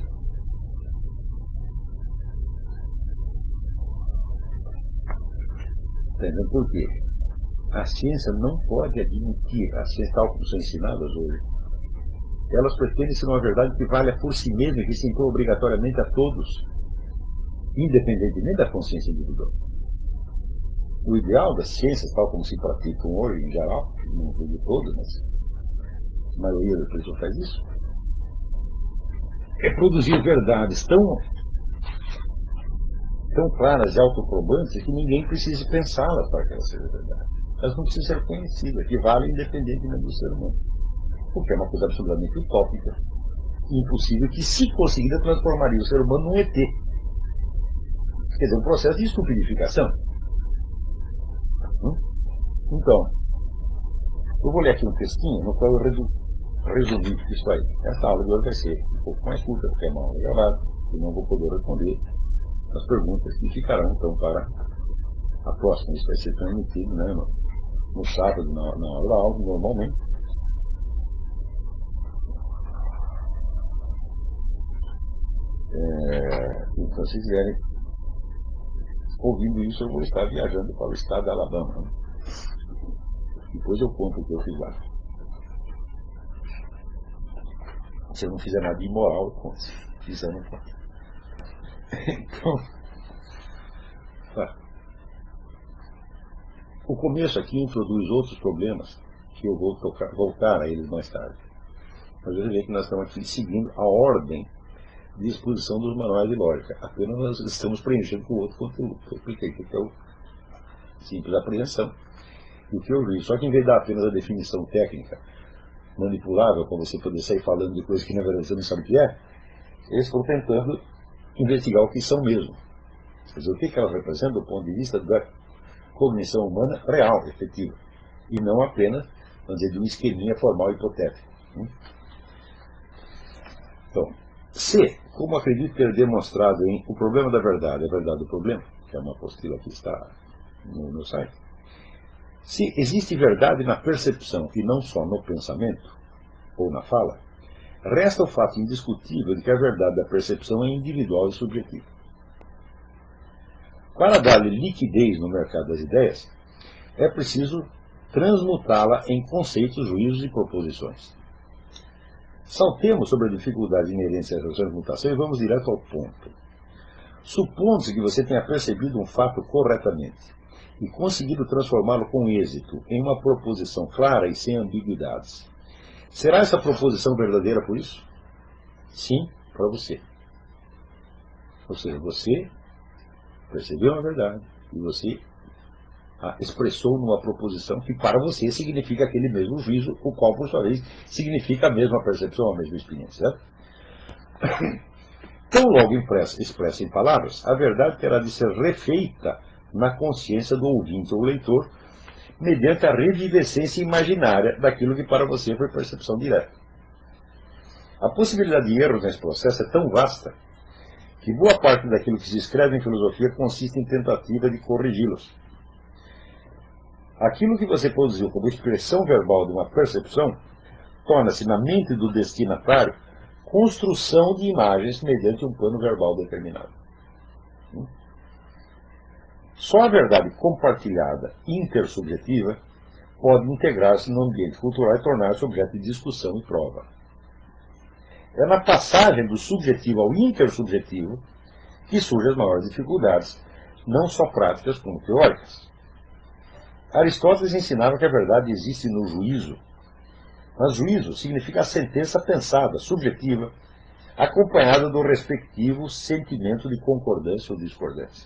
Entendeu? Por quê? A ciência não pode admitir, a ciência tal como são ensinadas hoje, elas pretendem ser uma verdade que valha por si mesma e que se impõe obrigatoriamente a todos, independentemente da consciência individual. O ideal das ciências, tal como se praticam hoje em geral, não digo todas, mas a maioria das pessoas faz isso, é produzir verdades tão, tão claras e autoprobantes que ninguém precise pensá-las para que elas sejam verdade. Elas não precisam ser conhecidas, que valem independentemente do ser humano. Porque é uma coisa absolutamente utópica e impossível que, se conseguida, transformaria o ser humano num E T. Quer dizer, um processo de estupidificação. Então, eu vou ler aqui um textinho no qual eu resumi isso aí. Essa aula de hoje vai ser um pouco mais curta, porque é uma aula gravada, e não vou poder responder as perguntas que ficarão, então, para a próxima. Isso vai ser transmitido, né, no, no sábado, na, na hora da aula, normalmente. É, então, se quiserem, ouvindo isso, eu vou estar viajando para o estado de Alabama. Né? Depois eu conto o que eu fiz lá. Se eu não fizer nada de imoral, eu conto. Se fizer, eu não conto. Então, tá. O começo aqui introduz outros problemas que eu vou tocar, voltar a eles mais tarde. Mas eu vejo que nós estamos aqui seguindo a ordem de exposição dos manuais de lógica. Apenas nós estamos preenchendo com outro conteúdo. Eu expliquei que é o simples apreensão e o que eu vi. Só que em vez de dar apenas a definição técnica manipulável, para você poder sair falando de coisas que na verdade você não sabe o que é, eles estão tentando investigar o que são mesmo. Quer dizer, o que elas representam do ponto de vista da cognição humana real, efetiva, e não apenas, vamos dizer, de um esqueminha formal hipotético. Então, se, como acredito ter demonstrado em O Problema da Verdade, a Verdade do Problema, que é uma apostila que está no meu site, se existe verdade na percepção e não só no pensamento, ou na fala, resta o fato indiscutível de que a verdade da percepção é individual e subjetiva. Para dar-lhe liquidez no mercado das ideias, é preciso transmutá-la em conceitos, juízos e proposições. Saltemos sobre a dificuldade inerente a essa transmutação e vamos direto ao ponto. Supondo-se que você tenha percebido um fato corretamente e conseguido transformá-lo com êxito em uma proposição clara e sem ambiguidades, será essa proposição verdadeira por isso? Sim, para você. Ou seja, você percebeu a verdade e você a expressou numa proposição que para você significa aquele mesmo juízo, o qual, por sua vez, significa a mesma percepção, a mesma experiência. Certo? Tão logo impressa, expressa em palavras, a verdade terá de ser refeita na consciência do ouvinte ou leitor, mediante a revivescência imaginária daquilo que para você foi percepção direta. A possibilidade de erros nesse processo é tão vasta que boa parte daquilo que se escreve em filosofia consiste em tentativa de corrigi-los. Aquilo que você produziu como expressão verbal de uma percepção torna-se na mente do destinatário construção de imagens mediante um plano verbal determinado. Só a verdade compartilhada, intersubjetiva, pode integrar-se no ambiente cultural e tornar-se objeto de discussão e prova. É na passagem do subjetivo ao intersubjetivo que surgem as maiores dificuldades, não só práticas como teóricas. Aristóteles ensinava que a verdade existe no juízo, mas juízo significa a sentença pensada, subjetiva, acompanhada do respectivo sentimento de concordância ou discordância.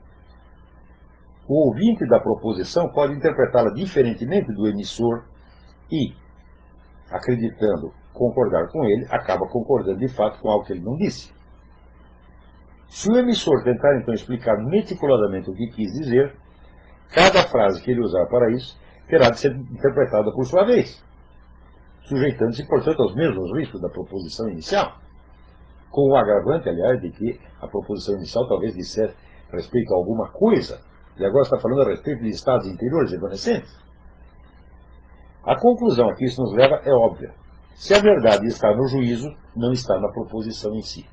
O ouvinte da proposição pode interpretá-la diferentemente do emissor e, acreditando concordar com ele, acaba concordando de fato com algo que ele não disse. Se o emissor tentar então explicar meticulosamente o que quis dizer, cada frase que ele usar para isso terá de ser interpretada por sua vez, sujeitando-se, portanto, aos mesmos riscos da proposição inicial, com o agravante, aliás, de que a proposição inicial talvez dissesse respeito a alguma coisa, e agora está falando a respeito de estados interiores evanescentes. A conclusão a que isso nos leva é óbvia. Se a verdade está no juízo, não está na proposição em si.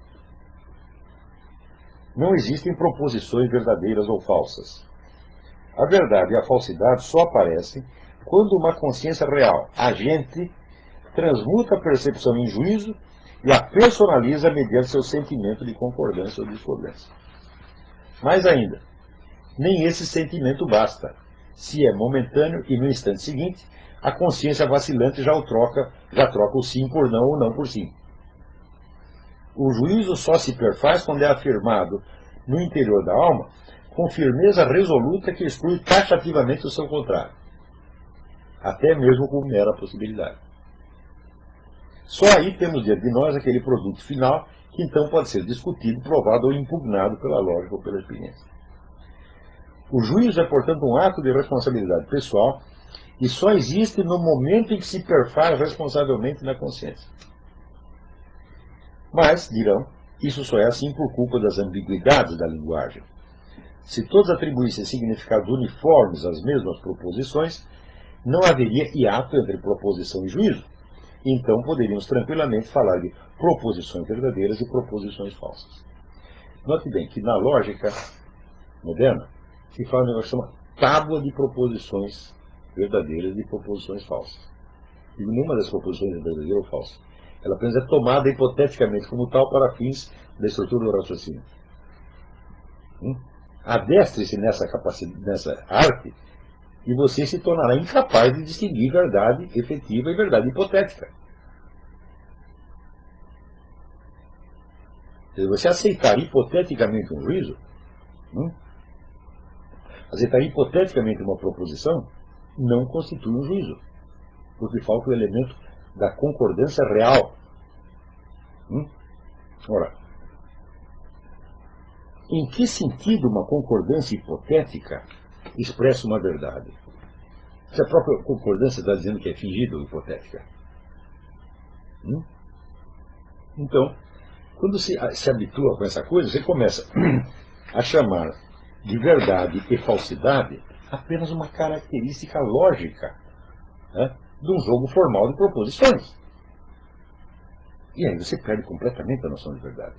Não existem proposições verdadeiras ou falsas. A verdade e a falsidade só aparecem quando uma consciência real, agente, transmuta a percepção em juízo e a personaliza mediante seu sentimento de concordância ou discordância. Mais ainda, nem esse sentimento basta. Se é momentâneo e no instante seguinte, a consciência vacilante já o troca, já troca o sim por não ou não por sim. O juízo só se perfaz quando é afirmado no interior da alma com firmeza resoluta que exclui taxativamente o seu contrário, até mesmo como mera possibilidade. Só aí temos diante de nós aquele produto final que então pode ser discutido, provado ou impugnado pela lógica ou pela experiência. O juízo é, portanto, um ato de responsabilidade pessoal e só existe no momento em que se perfaz responsavelmente na consciência. Mas, dirão, isso só é assim por culpa das ambiguidades da linguagem. Se todos atribuíssem significados uniformes às mesmas proposições, não haveria hiato entre proposição e juízo. Então poderíamos tranquilamente falar de proposições verdadeiras e proposições falsas. Note bem que na lógica moderna se fala um negócio que chama tábua de proposições verdadeiras e proposições falsas. E nenhuma das proposições é verdadeira ou falsa. Ela apenas é tomada hipoteticamente como tal para fins da estrutura do raciocínio. Hum? Adestre-se nessa capacidade, nessa arte, e você se tornará incapaz de distinguir verdade efetiva e verdade hipotética. Se você aceitar hipoteticamente um juízo, hum? aceitar hipoteticamente uma proposição, não constitui um juízo, porque falta o elemento da concordância real. Hum? Ora, em que sentido uma concordância hipotética expressa uma verdade? Se a própria concordância está dizendo que é fingida ou hipotética. Hum? Então, quando você se habitua com essa coisa, você começa a chamar de verdade e falsidade apenas uma característica lógica, né, de um jogo formal de proposições. E aí você perde completamente a noção de verdade.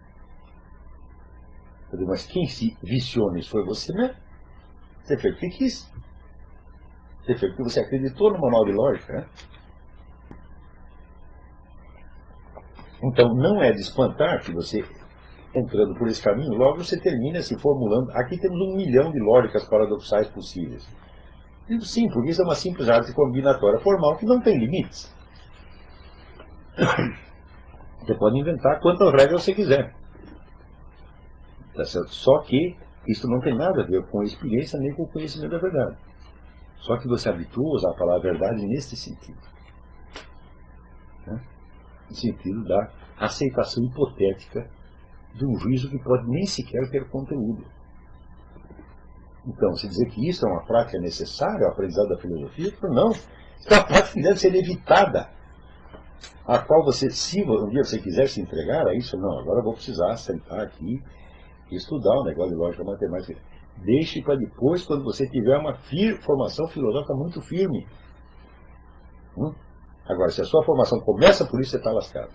Mas quem se viciou nisso foi você mesmo. Você fez o que quis. Você fez porque você acreditou no manual de lógica. Né? Então não é de espantar que você, entrando por esse caminho, logo você termina se formulando. Aqui temos um milhão de lógicas paradoxais possíveis. E, sim, porque isso é uma simples arte combinatória formal que não tem limites. Você pode inventar quantas regras você quiser. Tá certo? Só que isso não tem nada a ver com a experiência nem com o conhecimento da verdade. Só que você habitua a usar a palavra verdade nesse sentido. Né? No sentido da aceitação hipotética de um juízo que pode nem sequer ter conteúdo. Então, se dizer que isso é uma prática necessária ao aprendizado da filosofia, não. Isso é uma prática que deve ser evitada. A qual você, se um dia você quiser se entregar a isso, não, agora eu vou precisar sentar aqui e estudar um negócio de lógica matemática. Deixe para depois, quando você tiver uma formação filosófica muito firme. Hum? Agora, se a sua formação começa por isso, você está lascado.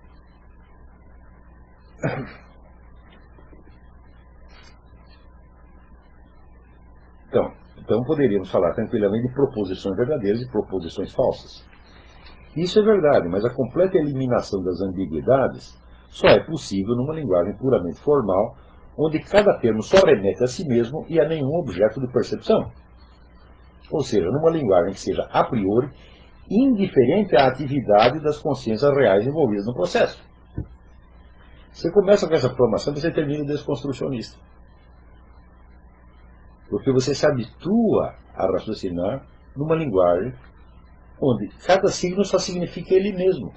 Então, então poderíamos falar tranquilamente de proposições verdadeiras e proposições falsas. Isso é verdade, mas a completa eliminação das ambiguidades só é possível numa linguagem puramente formal, onde cada termo só remete a si mesmo e a nenhum objeto de percepção. Ou seja, numa linguagem que seja a priori indiferente à atividade das consciências reais envolvidas no processo. Você começa com essa formação e você termina desconstrucionista. Porque você se habitua a raciocinar numa linguagem onde cada signo só significa ele mesmo.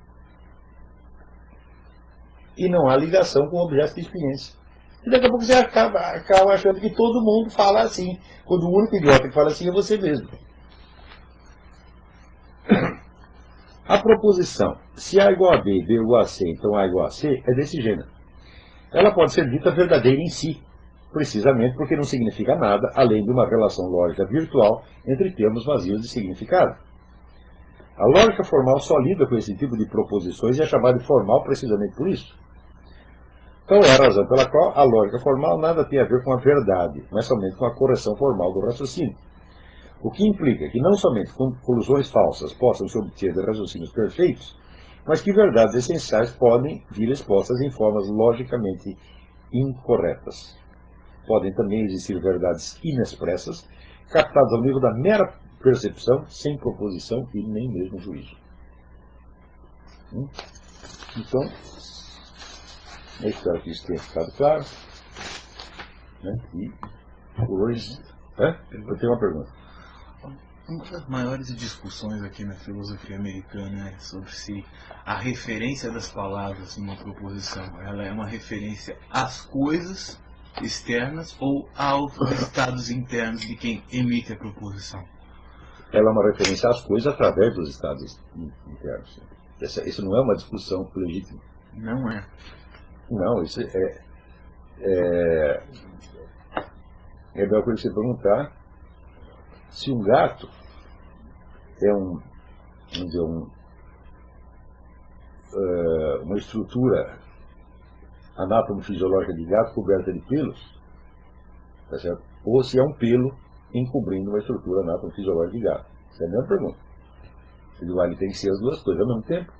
E não há ligação com o objeto de experiência. E daqui a pouco você acaba, acaba achando que todo mundo fala assim, quando o único idiota que fala assim é você mesmo. A proposição, se A igual a B, B igual a C, então A igual a C, é desse gênero. Ela pode ser dita verdadeira em si, precisamente porque não significa nada, além de uma relação lógica virtual entre termos vazios de significado. A lógica formal só lida com esse tipo de proposições e é chamada de formal precisamente por isso. Então é a razão pela qual a lógica formal nada tem a ver com a verdade, mas somente com a correção formal do raciocínio. O que implica que não somente conclusões falsas possam se obter de raciocínios perfeitos, mas que verdades essenciais podem vir expostas em formas logicamente incorretas. Podem também existir verdades inexpressas, captadas ao nível da mera percepção, sem proposição e nem mesmo juízo. Hum? Então, eu espero que isso tenha ficado claro. Né? E hoje... Hã? Eu tenho uma pergunta. Uma das maiores discussões aqui na filosofia americana é sobre se a referência das palavras numa proposição ela é uma referência às coisas externas ou aos estados internos de quem emite a proposição. Ela é uma referência às coisas através dos estados internos. Essa, isso não é uma discussão legítima. Não é. Não, isso é... É, é bela coisa você perguntar se um gato é um, vamos dizer, um, uh, uma estrutura anátomo-fisiológica de gato coberta de pelos, tá certo? Ou se é um pelo encobrindo uma estrutura anátomo-fisiológica de gato. Essa é a mesma pergunta. Ele tem que ser as duas coisas ao mesmo tempo.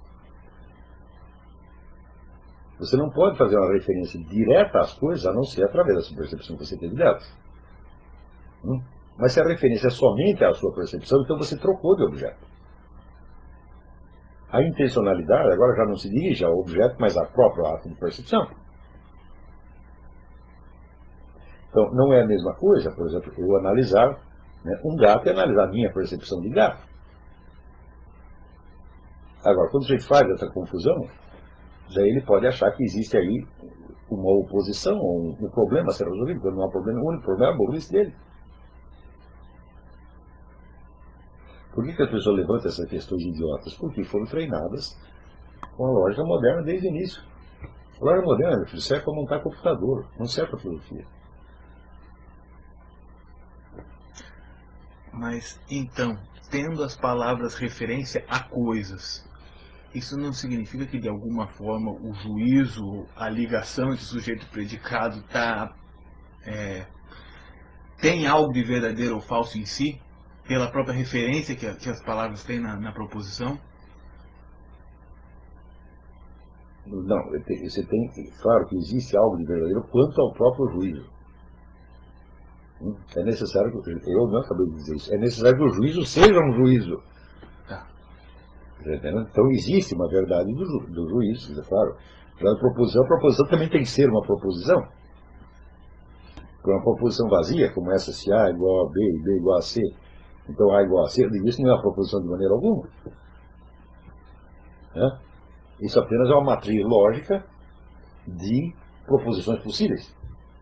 Você não pode fazer uma referência direta às coisas, a não ser através da sua percepção que você teve delas. Hum? Mas se a referência é somente à sua percepção, então você trocou de objeto. A intencionalidade agora já não se dirige ao objeto, mas ao próprio ato de percepção. Então, não é a mesma coisa, por exemplo, eu analisar, né, um gato e analisar a minha percepção de gato. Agora, quando a gente faz essa confusão, daí ele pode achar que existe aí uma oposição, ou um, um problema a ser resolvido, quando não há problema, o único problema é a burrice dele. Por que, que as pessoas levantam essas questões idiotas? Porque foram treinadas com a lógica moderna desde o início. A lógica moderna serve para montar computador, não serve para filosofia. Mas, então, tendo as palavras referência a coisas, isso não significa que, de alguma forma, o juízo, a ligação entre sujeito e predicado tá, é, tem algo de verdadeiro ou falso em si? Pela própria referência que, que as palavras têm na, na proposição? Não, você tem, claro que existe algo de verdadeiro quanto ao próprio juízo. É necessário, eu não acabei de dizer isso, é necessário que o juízo seja um juízo. Tá. Então existe uma verdade do, ju, do juízo, é claro. A proposição, a proposição também tem que ser uma proposição. Uma proposição vazia, como essa, se A é igual a B e B igual a C, então A igual a C, isso não é uma proposição de maneira alguma. Né? Isso apenas é uma matriz lógica de proposições possíveis.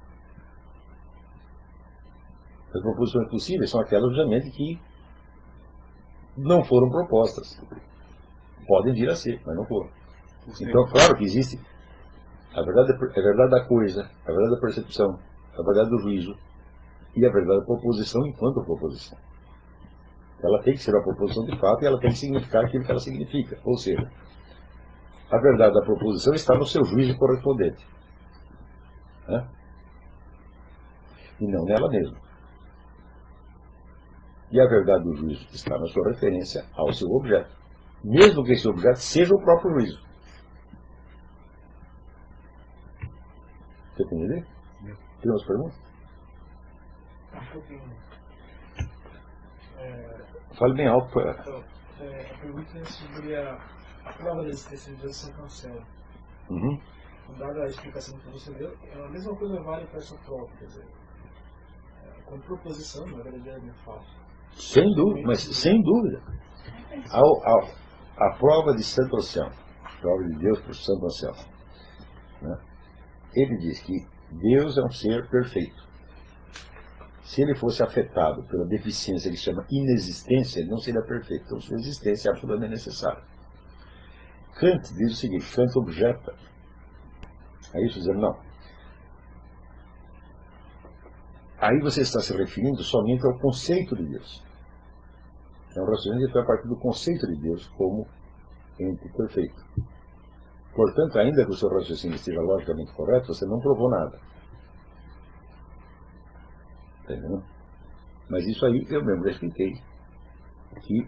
As proposições possíveis são aquelas, obviamente, que não foram propostas. Podem vir a ser, mas não foram. Então, claro que existe a verdade, a verdade da coisa, a verdade da percepção, a verdade do juízo e a verdade da proposição enquanto proposição. Ela tem que ser uma proposição de fato e ela tem que significar aquilo que ela significa. Ou seja, a verdade da proposição está no seu juízo correspondente. Né? E não nela mesma. E a verdade do juízo está na sua referência ao seu objeto. Mesmo que esse objeto seja o próprio juízo. Você tem ideia? Tem umas perguntas? Acho que eu tenho. É, Fale bem alto. Pra... então, é, a pergunta é sobre a, a prova da existência de Deus sem cancela. Uhum. Dada a explicação que você deu, a mesma coisa vale para essa prova. Quer dizer, é, como proposição, na verdade é muito fácil. Sem dúvida, mas sem dúvida. Ao, ao, a prova de Santo Anselmo, a prova de Deus por Santo Anselmo, né? Ele diz que Deus é um ser perfeito. Se ele fosse afetado pela deficiência que se chama inexistência, ele não seria perfeito. Então sua existência é absolutamente necessária. Kant diz o seguinte, Kant objeta. Aí isso dizendo, não. Aí você está se referindo somente ao conceito de Deus. É um raciocínio que foi a partir do conceito de Deus como ente perfeito. Portanto, ainda que o seu raciocínio esteja logicamente correto, você não provou nada. Entendeu? Mas isso aí eu mesmo já expliquei. Que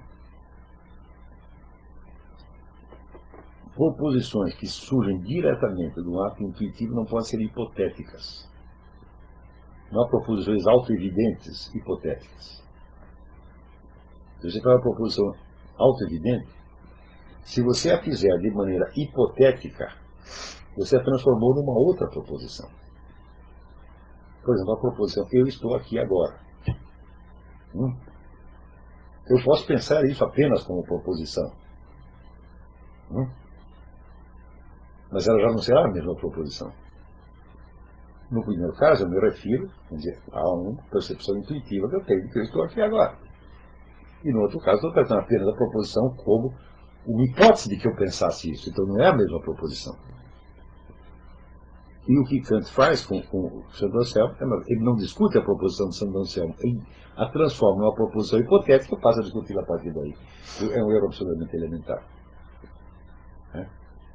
proposições que surgem diretamente do ato intuitivo não podem ser hipotéticas. Não há proposições auto-evidentes hipotéticas. Se você faz uma proposição auto-evidente, se você a fizer de maneira hipotética, você a transformou numa outra proposição. Por exemplo, a proposição, eu estou aqui agora. Hum? Eu posso pensar isso apenas como proposição. Hum? Mas ela já não será a mesma proposição. No primeiro caso, eu me refiro, vamos dizer, a uma percepção intuitiva que eu tenho de que eu estou aqui agora. E no outro caso, eu estou tratando apenas a proposição como uma hipótese de que eu pensasse isso. Então não é a mesma proposição. E o que Kant faz com, com o Santo Anselmo, ele não discute a proposição do Santo Anselmo, ele a transforma numa proposição hipotética e passa a discutir a partir daí. É um erro absolutamente elementar. É?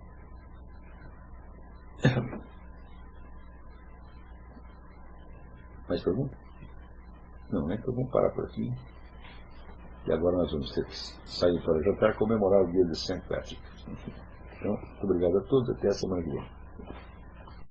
Mais pergunta? Não, então vamos parar por aqui. E agora nós vamos ter que sair para jantar e comemorar o dia de Saint Patrick. Então, muito obrigado a todos, até a semana que vem.